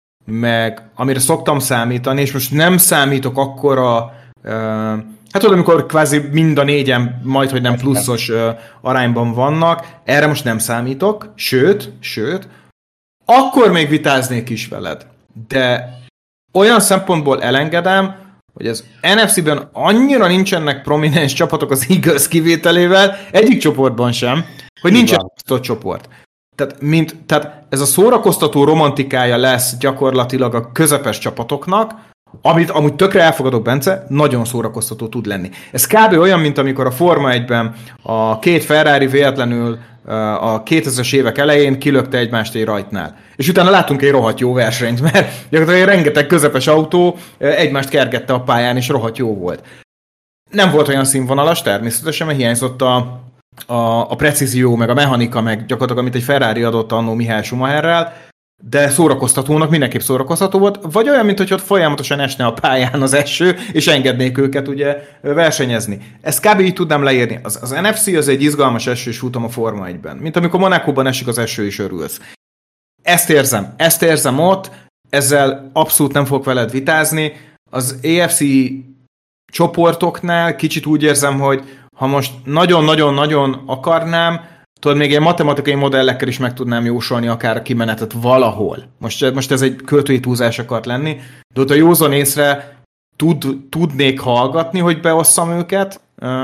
meg amire szoktam számítani, és most nem számítok akkora, uh, hát tudod, amikor kvázi mind a négyen majdhogy nem pluszos uh, arányban vannak, erre most nem számítok, sőt, sőt, akkor még vitáznék is veled. De olyan szempontból elengedem, hogy az en ef cé-ben annyira nincsenek prominens csapatok az Eagles kivételével, egyik csoportban sem, hogy nincsen a csoport. Tehát, mint, tehát ez a szórakoztató romantikája lesz gyakorlatilag a közepes csapatoknak, amit amúgy tökre elfogadok, Bence, nagyon szórakoztató tud lenni. Ez kb. Olyan, mint amikor a Forma egyben a két Ferrari véletlenül a kétezres évek elején kilökte egymást egy rajtnál. És utána láttunk egy rohadt jó versenyt, mert gyakorlatilag rengeteg közepes autó egymást kergette a pályán, és rohadt jó volt. Nem volt olyan színvonalas természetesen, mert hiányzott a A, a precízió, meg a mechanika, meg gyakorlatilag, amit egy Ferrari adott annó Mihály Schumacherrel, de szórakoztatónak mindenképp szórakoztató volt, vagy olyan, mint hogy ott folyamatosan esne a pályán az eső, és engednék őket ugye versenyezni. Ezt kb. Így tudnám leírni. Az, az en ef cé az egy izgalmas esős futam a Forma egyben. Mint amikor Monacóban esik az eső, és örülsz. Ezt érzem. Ezt érzem ott, ezzel abszolút nem fogok veled vitázni. Az á ef cé csoportoknál kicsit úgy érzem, hogy ha most nagyon-nagyon-nagyon akarnám, tudod, még ilyen matematikai modellekkel is meg tudnám jósolni akár a kimenetet valahol. Most, most ez egy költői túlzás akart lenni, de ott a józan észre tud, tudnék hallgatni, hogy beosszam őket.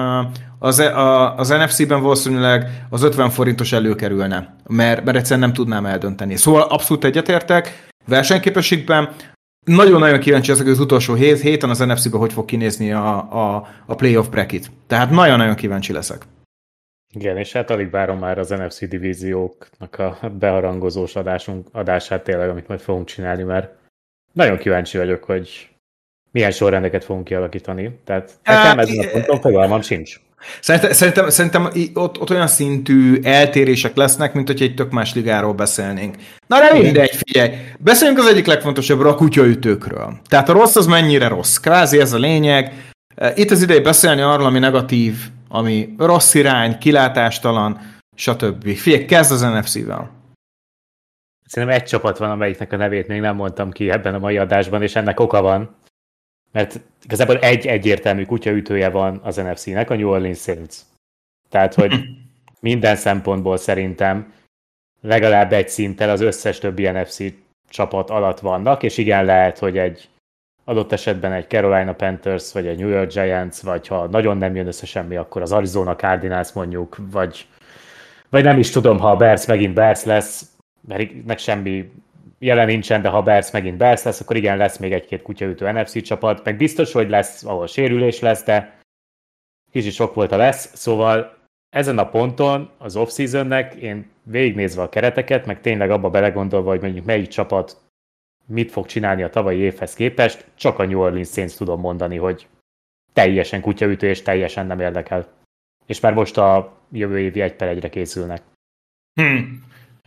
Az, a, az en ef cé-ben valószínűleg az ötven forintos előkerülne, mert, mert egyszerűen nem tudnám eldönteni. Szóval abszolút egyetértek, versenyképességben. Nagyon-nagyon kíváncsi ezek az utolsó hét, héten az en ef cé-ben hogy fog kinézni a, a, a playoff bracket. Tehát nagyon-nagyon kíváncsi leszek. Igen, és hát alig várom már az en ef cé divízióknak a beharangozós adásunk, adását tényleg, amit majd fogunk csinálni, mert nagyon kíváncsi vagyok, hogy milyen sorrendeket fogunk kialakítani. Tehát nekem ezen a ponton fogalmam sincs. Szerintem, szerintem, szerintem ott, ott olyan szintű eltérések lesznek, mint hogy egy tök más ligáról beszélnénk. Na de mindegy, figyelj! Beszéljünk az egyik legfontosabbról, a kutyaütőkről. Tehát a rossz az mennyire rossz. Kvázi ez a lényeg. Itt az ideje beszélni arról, ami negatív, ami rossz irány, kilátástalan, stb. Figyelj, kezd az en ef cé-vel. Szerintem egy csapat van, amelyiknek a nevét még nem mondtam ki ebben a mai adásban, és ennek oka van. Mert igazából egy egyértelmű kutyaütője van az en ef cé-nek, a New Orleans Saints. Tehát, hogy minden szempontból szerintem legalább egy szinttel az összes többi en ef cé csapat alatt vannak, és igen, lehet, hogy egy adott esetben egy Carolina Panthers, vagy egy New York Giants, vagy ha nagyon nem jön össze semmi, akkor az Arizona Cardinals mondjuk, vagy, vagy nem is tudom, ha a Bears megint Bears lesz, mert nek semmi jelen nincsen, de ha Bears megint Bears lesz, akkor igen, lesz még egy-két kutyaütő en ef cé csapat, meg biztos, hogy lesz, ahol sérülés lesz, de kicsit sok volt a lesz, szóval ezen a ponton az off-seasonnek én végignézve a kereteket, meg tényleg abba belegondolva, hogy mondjuk melyik csapat mit fog csinálni a tavalyi évhez képest, csak a New Orleans Saints tudom mondani, hogy teljesen kutyaütő és teljesen nem érdekel. És már most a jövő évi egy per egyre készülnek. Hmm.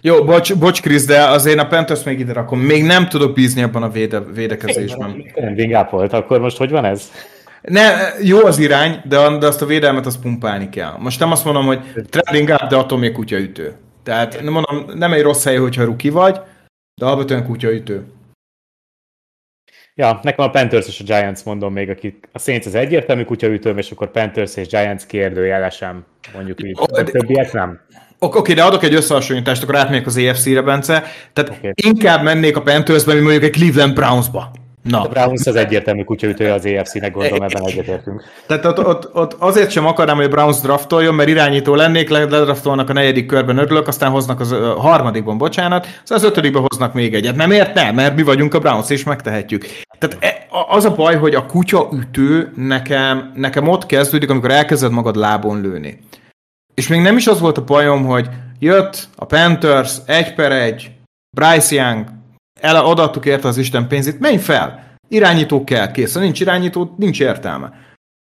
Jó, bocs, bocs Krisz, de azért a Panthers még ide rakom. Még nem tudok bízni abban a véde, védekezésben. Nem volt, akkor most hogy van ez? Ne, jó az irány, de, de azt a védelmet azt pumpálni kell. Most nem azt mondom, hogy trending up, de attól még kutyaütő. Tehát nem mondom, nem egy rossz hely, hogyha ruki vagy, de alapvetően kutyaütő. Ja, nekem a Panthers és a Giants mondom még, akik a Saints az egyértelmű kutyaütőm, és akkor Panthers és Giants kérdőjelesen, mondjuk így. A többiek nem. Oké, okay, de adok egy összehasonlítást, akkor átmegyek az á ef cé-re, Bence. Tehát okay. Inkább mennék a Panthersbe, mint mondjuk egy Cleveland Brownsba. Na. A Browns az egyértelmű kutyaütője az á ef cé-nek, gondolom, ebben egyetértünk. Tehát ott, ott, ott azért sem akarnám, hogy a Browns draftoljon, mert irányító lennék, ledraftolnak a negyedik körben, örülök, aztán hoznak az a harmadikban, bocsánat, szóval az ötödikben hoznak még egyet. Nem ért? Nem, mert mi vagyunk a Browns, és megtehetjük. Tehát az a baj, hogy a kutyaütő nekem, nekem ott kezdődik, amikor elkezded magad lábon lőni. És még nem is az volt a bajom, hogy jött a Panthers, egy per egy, Bryce Young, el, odaadtuk érte az Isten pénzét, menj fel! Irányító kell, kész. Ha nincs irányító, nincs értelme.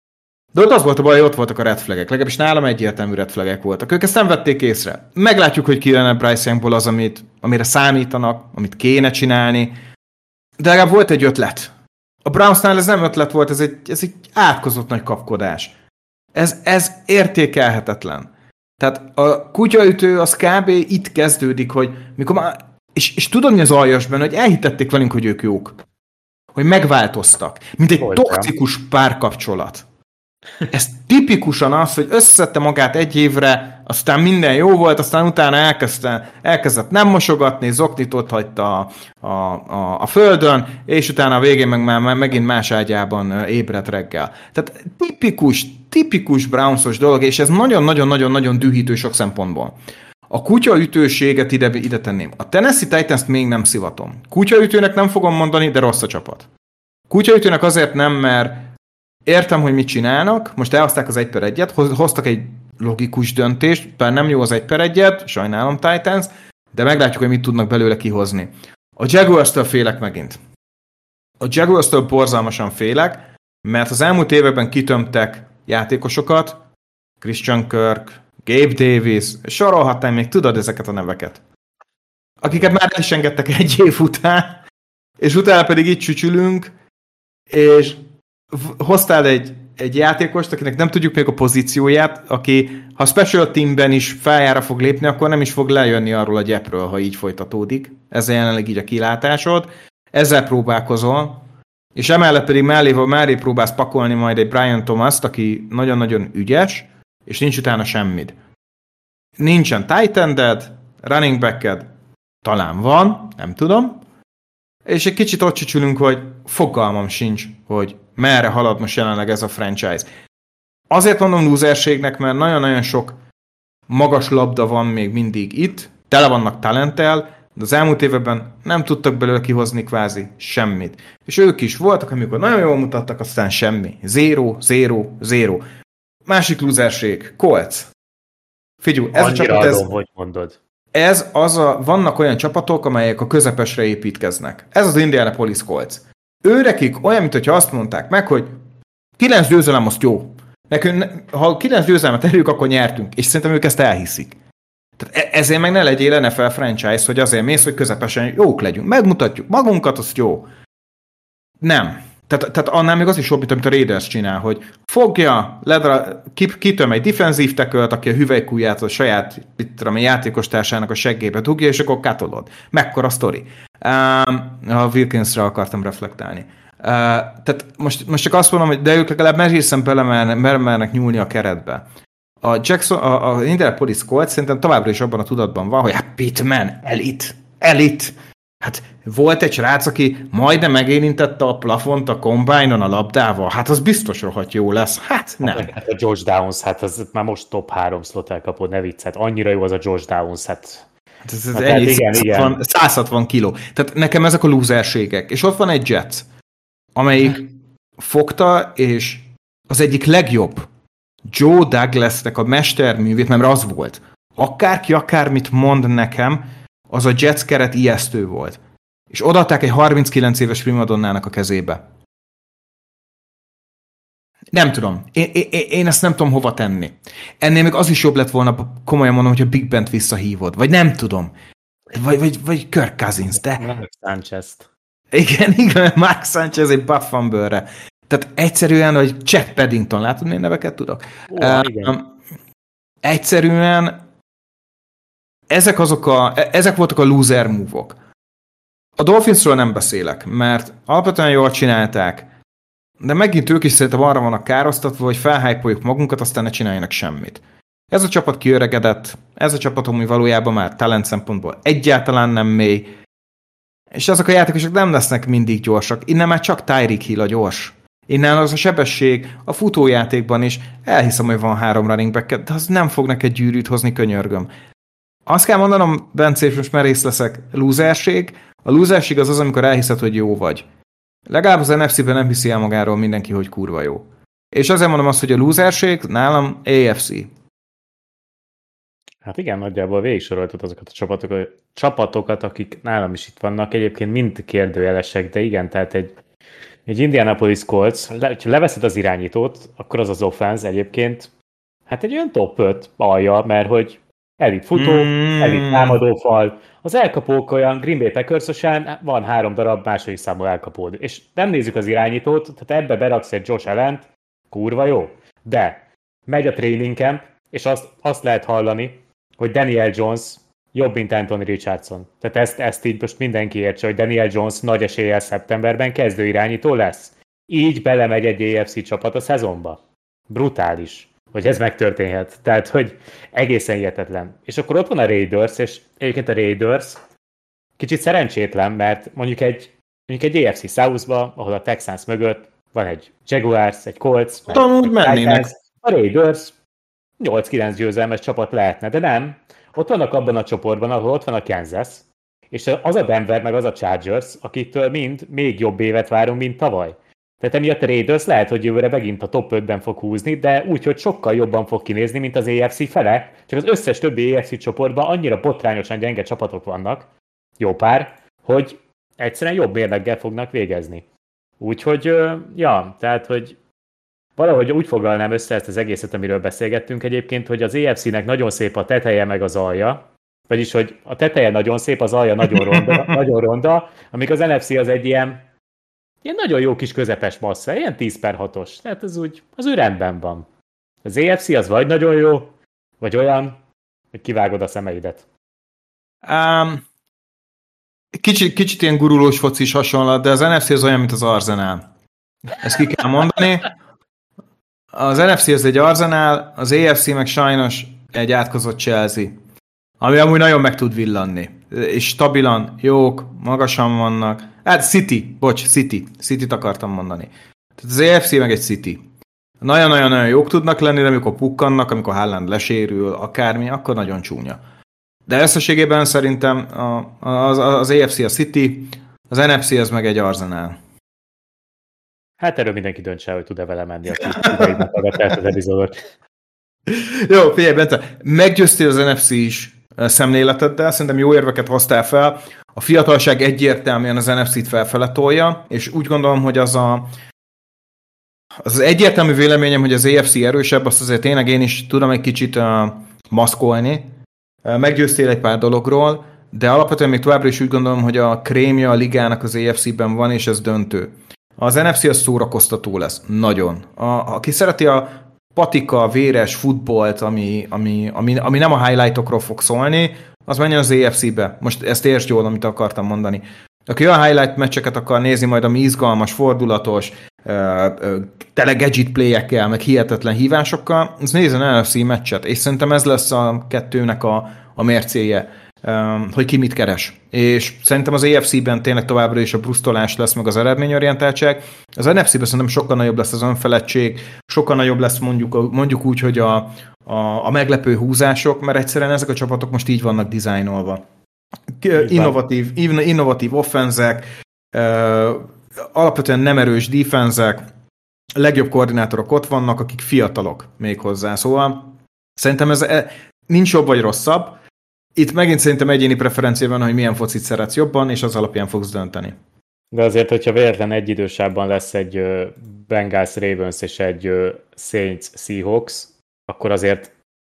De ott az volt a baj, hogy ott voltak a red flagek. Legalábbis nálam egyértelmű red flagek voltak. Ők ezt nem vették észre. Meglátjuk, hogy ki jön a Bryce Youngból az, amit, amire számítanak, amit kéne csinálni. De legalább volt egy ötlet. A Brownsnál ez nem ötlet volt, ez egy, ez egy átkozott nagy kapkodás. Ez, ez értékelhetetlen. Tehát a kutyaütő az kb. Itt kezdődik, hogy mikor már, és, és tudod mi az aljas benne, hogy elhitették velünk, hogy ők jók. Hogy megváltoztak. Mint egy Voltam. toxikus párkapcsolat. Ez tipikusan az, hogy összeszedte magát egy évre, aztán minden jó volt, aztán utána elkezdte, elkezdett nem mosogatni, zoknit ott hagyta a, a, a, a földön, és utána a végén meg már megint más ágyában ébredt reggel. Tehát tipikus, tipikus Brownsos dolog, és ez nagyon-nagyon-nagyon-nagyon dühítő sok szempontból. A kutyaütőséget ide, ide tenném. A Tennessee Titans-t még nem szivatom. Kutyaütőnek nem fogom mondani, de rossz a csapat. Kutyaütőnek azért nem, mert értem, hogy mit csinálnak, most elhozták az egy per egyet, hoztak egy logikus döntést, bár nem jó az egy per egyet, sajnálom Titans, de meglátjuk, hogy mit tudnak belőle kihozni. A Jaguars-től félek megint. A Jaguars-től borzalmasan félek, mert az elmúlt években kitömtek játékosokat, Christian Kirk, Gabe Davis, sorolhatnám még, tudod ezeket a neveket. Akiket már el is engedtek egy év után, és utána pedig itt csücsülünk, és hoztál egy, egy játékost, akinek nem tudjuk még a pozícióját, aki ha special teamben is feljára fog lépni, akkor nem is fog lejönni arról a gyepről, ha így folytatódik. Ez jelenleg így a kilátásod. Ezzel próbálkozol, és emellett pedig mellé, mellé próbálsz pakolni majd egy Brian Thomas-t, aki nagyon-nagyon ügyes, és nincs utána semmid. Nincsen tight ended, running backed, talán van, nem tudom, és egy kicsit ott csücsülünk, hogy fogalmam sincs, hogy merre halad most jelenleg ez a franchise. Azért mondom lúzerségnek, mert nagyon-nagyon sok magas labda van még mindig itt, tele vannak talenttel, de az elmúlt években nem tudtak belőle kihozni kvázi semmit. És ők is voltak, amikor nagyon jól mutattak, aztán semmi. Zero, zero, zero. Másik lúzerség, Colts. Figyelj, ez Annyira a csapat, ez, adom, hogy mondod. ez az a, vannak olyan csapatok, amelyek a közepesre építkeznek. Ez az Indianapolis Colts. Őrekik olyan, mintha azt mondták meg, hogy kilenc győzelem azt jó. Nekünk, ha kilenc győzelmet elérjük, akkor nyertünk. És szerintem ők ezt elhiszik. Tehát ezért meg ne legyél en ef el franchise, hogy azért mész, hogy közepesen jók legyünk. Megmutatjuk magunkat, azt jó. Nem. Tehát, tehát annál még az is jobb, amit a Raiders csinál, hogy fogja, ledra, kitöm egy defensív tackle-t, aki a hüvelykújját a saját tudom, a játékostársának a seggébe dugja, és akkor katolod. Mekkora sztori. Um, a Wilkinsra akartam reflektálni. Uh, tehát most, most csak azt mondom, hogy de ők legalább merészen belemernek nyúlni a keretbe. A Jackson, a, a Indianapolis Colts szerintem továbbra is abban a tudatban van, hogy hát Pittman, elit, elit. Hát volt egy srác, aki majdnem megérintette a plafont a combine-on a labdával. Hát az biztos rohadt jó lesz. Hát nem. Hát a George Downs, hát az már most top három slot elkapod, ne vicc. Hát annyira jó az a George Downs, hát... Hát ez, ez hát ennyi, igen, százhatvan, igen. száz hatvan kiló. Tehát nekem ezek a lúzerségek. És ott van egy Jets, amelyik fogta, és az egyik legjobb Joe Douglasnek a mesterművét, mert az volt. Akárki akármit mond nekem, az a Jets keret ijesztő volt. És odaadták egy harminckilenc éves primadonnának a kezébe. Nem tudom. Én, én, én ezt nem tudom hova tenni. Ennél még az is jobb lett volna, komolyan mondom, hogyha Big Bent visszahívod. Vagy nem tudom. Vagy, vagy, vagy Kirk Cousins, de... Mark Sanchez-t. Igen, igen, Mark Sanchez egy Buff Fumble-re. Tehát egyszerűen, hogy Chad Paddington, látod, milyen neveket tudok? Ó, uh, igen. Egyszerűen ezek, azok a, ezek voltak a loser move-ok. A Dolphinsról nem beszélek, mert alapvetően jól csinálták, de megint ők is szerintem arra vannak károsztatva, hogy felhájpoljuk magunkat, aztán ne csináljanak semmit. Ez a csapat kiöregedett, ez a csapat, ami valójában már talent szempontból egyáltalán nem mély, és azok a játékosok nem lesznek mindig gyorsak. Innen már csak Tyreek Hill a gyors. Innen az a sebesség a futójátékban is, elhiszem, hogy van három running back, de az nem fog neked gyűrűt hozni, könyörgöm. Azt kell mondanom, Bence, és most merész leszek, lúzerség. A lúzerség az az, amikor elhiszed, hogy jó vagy. Legalább az en ef cé-ben nem hiszi el magáról mindenki, hogy kurva jó. És azért mondom azt, hogy a lúzerség nálam á ef cé. Hát igen, nagyjából végig soroltad azokat a csapatokat, csapatokat, akik nálam is itt vannak. Egyébként mind kérdőjelesek, de igen, tehát egy, egy Indianapolis Colts, le, ha leveszed az irányítót, akkor az az offense egyébként, hát egy olyan top öt alja, mert hogy elit futó, mm. elit támadófal, az elkapók olyan Green Bay Packers-osán van három darab második számú elkapód. És nem nézzük az irányítót, tehát ebbe beraksz egy Josh Allen-t, kurva jó. De megy a training camp, és azt, azt lehet hallani, hogy Daniel Jones jobb, mint Anthony Richardson. Tehát ezt, ezt így most mindenki értse, hogy Daniel Jones nagy eséllyel szeptemberben kezdő irányító lesz. Így belemegy egy á ef cé csapat a szezonba. Brutális, hogy ez megtörténhet. Tehát, hogy egészen hihetetlen. És akkor ott van a Raiders, és egyébként a Raiders kicsit szerencsétlen, mert mondjuk egy, mondjuk egy á ef cé South-ba, ahol a Texans mögött van egy Jaguars, egy Colts, egy mennének. A Raiders nyolc-kilenc győzelmes csapat lehetne, de nem. Ott vannak abban a csoportban, ahol ott van a Kansas, és az a Denver, meg az a Chargers, akitől mind még jobb évet várunk, mint tavaly. Tehát emiatt a Raiders lehet, hogy jövőre megint a top ötben fog húzni, de úgy, hogy sokkal jobban fog kinézni, mint az á ef cé fele, csak az összes többi á ef cé csoportban annyira botrányosan gyenge csapatok vannak, jó pár, hogy egyszerűen jobb mérleggel fognak végezni. Úgyhogy, ja, tehát, hogy valahogy úgy foglalnám össze ezt az egészet, amiről beszélgettünk egyébként, hogy az á ef cé-nek nagyon szép a teteje meg az alja, vagyis, hogy a teteje nagyon szép, az alja nagyon ronda, nagyon ronda, amíg az en ef cé az egy ilyen, ilyen nagyon jó kis közepes massza, ilyen tíz per hatos, tehát az úgy, az úgy rendben van. Az á ef cé az vagy nagyon jó, vagy olyan, hogy kivágod a szemeidet. Um, kicsit, kicsit ilyen gurulós focis hasonlat, de az en ef cé az olyan, mint az Arsenal. Ezt ki kell mondani. Az en ef cé az egy Arsenal, az á ef cé meg sajnos egy átkozott Chelsea, ami amúgy nagyon meg tud villanni. És stabilan, jók, magasan vannak. Hát City, bocs, City. City-t akartam mondani. Tehát az á ef cé meg egy City. Nagyon-nagyon-nagyon jók tudnak lenni, de amikor pukkannak, amikor Haaland lesérül, akármi, akkor nagyon csúnya. De összességében szerintem az, az á ef cé a City, az en ef cé az meg egy Arsenal. Hát erről mindenki döntse, hogy tud-e vele menni, aki ideignek hallgatják az epizódot. Jó, figyelj, Bence, meggyőztél az en ef cé is szemléleteddel, szerintem jó érveket hoztál fel. A fiatalság egyértelműen az en ef cét felfele tolja, és úgy gondolom, hogy az a az egyértelmű véleményem, hogy az á ef cé erősebb, azt azért tényleg én is tudom egy kicsit uh, maszkolni. Uh, meggyőztél egy pár dologról, de alapvetően még továbbra is úgy gondolom, hogy a krémja a ligának az á ef cében van, és ez döntő. Az en ef cé az szórakoztató lesz. Nagyon. A, aki szereti a patika, véres futballt, ami, ami, ami, ami nem a highlightokról fog szólni, az menjen az á ef cébe. Most ezt értsd jól, amit akartam mondani. Aki olyan highlight meccseket akar nézni, majd ami izgalmas, fordulatos, tele gadget play-ekkel, meg hihetetlen hívásokkal, az nézzen en ef cé meccset. És szerintem ez lesz a kettőnek a, a mércéje, hogy ki mit keres. És szerintem az á ef cében tényleg továbbra is a brusztolás lesz, meg az eredményorientáltság. Az en ef cében szerintem sokkal nagyobb lesz az önfeledtség, sokkal nagyobb lesz mondjuk, mondjuk úgy, hogy a, a, a meglepő húzások, mert egyszerűen ezek a csapatok most így vannak dizájnolva. Innovatív, innovatív offenzek, alapvetően nem erős defenzek, legjobb koordinátorok ott vannak, akik fiatalok még hozzá. Szóval szerintem ez nincs jobb vagy rosszabb. Itt megint szerintem egyéni preferencia van, hogy milyen focit szeretsz jobban, és az alapján fogsz dönteni. De azért, hogyha véletlen egyidősában lesz egy Bengals Ravens és egy Saints Seahawks, akkor azért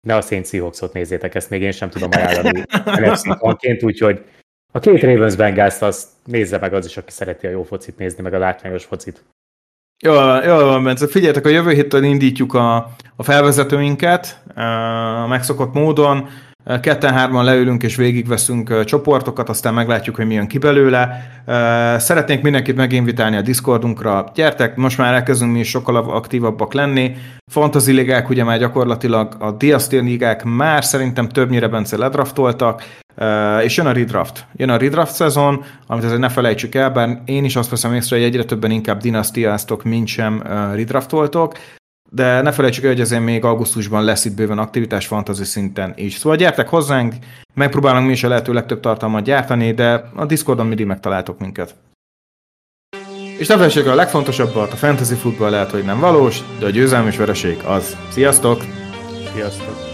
Ne a Saints Seahawksot nézzétek, ezt még én sem tudom ajánlani en ef cé-tanként, úgyhogy a két Ravens Bengals-t azt nézze meg az is, aki szereti a jó focit nézni, meg a látványos focit. Jól, jól van, Bence. Figyeljetek, a jövő héttől indítjuk a, a felvezetőinket a megszokott módon. Ketten-hárman leülünk és végigveszünk csoportokat, aztán meglátjuk, hogy mi jön ki belőle. Szeretnénk mindenkit meginvitálni a Discordunkra. Gyertek, most már elkezdünk mi is sokkal aktívabbak lenni. Fantasy ligák, ugye már gyakorlatilag a Dynasty ligák már szerintem többnyire Bence ledraftoltak, és jön a redraft. Jön a redraft szezon, amit azért ne felejtsük el, bár én is azt veszem észre, hogy egyre többen inkább dinastiáztok, mint sem redraftoltok. De ne felejtsük el, hogy azért még augusztusban lesz itt bőven aktivitás fantasy szinten is. Szóval gyertek hozzánk, megpróbálunk mi is a lehető legtöbb tartalmat gyártani, de a Discordon mindig megtaláltok minket. És ne felejtsük el a legfontosabbat, a fantasy futball lehet, hogy nem valós, de a győzelem és vereség az. Sziasztok! Sziasztok!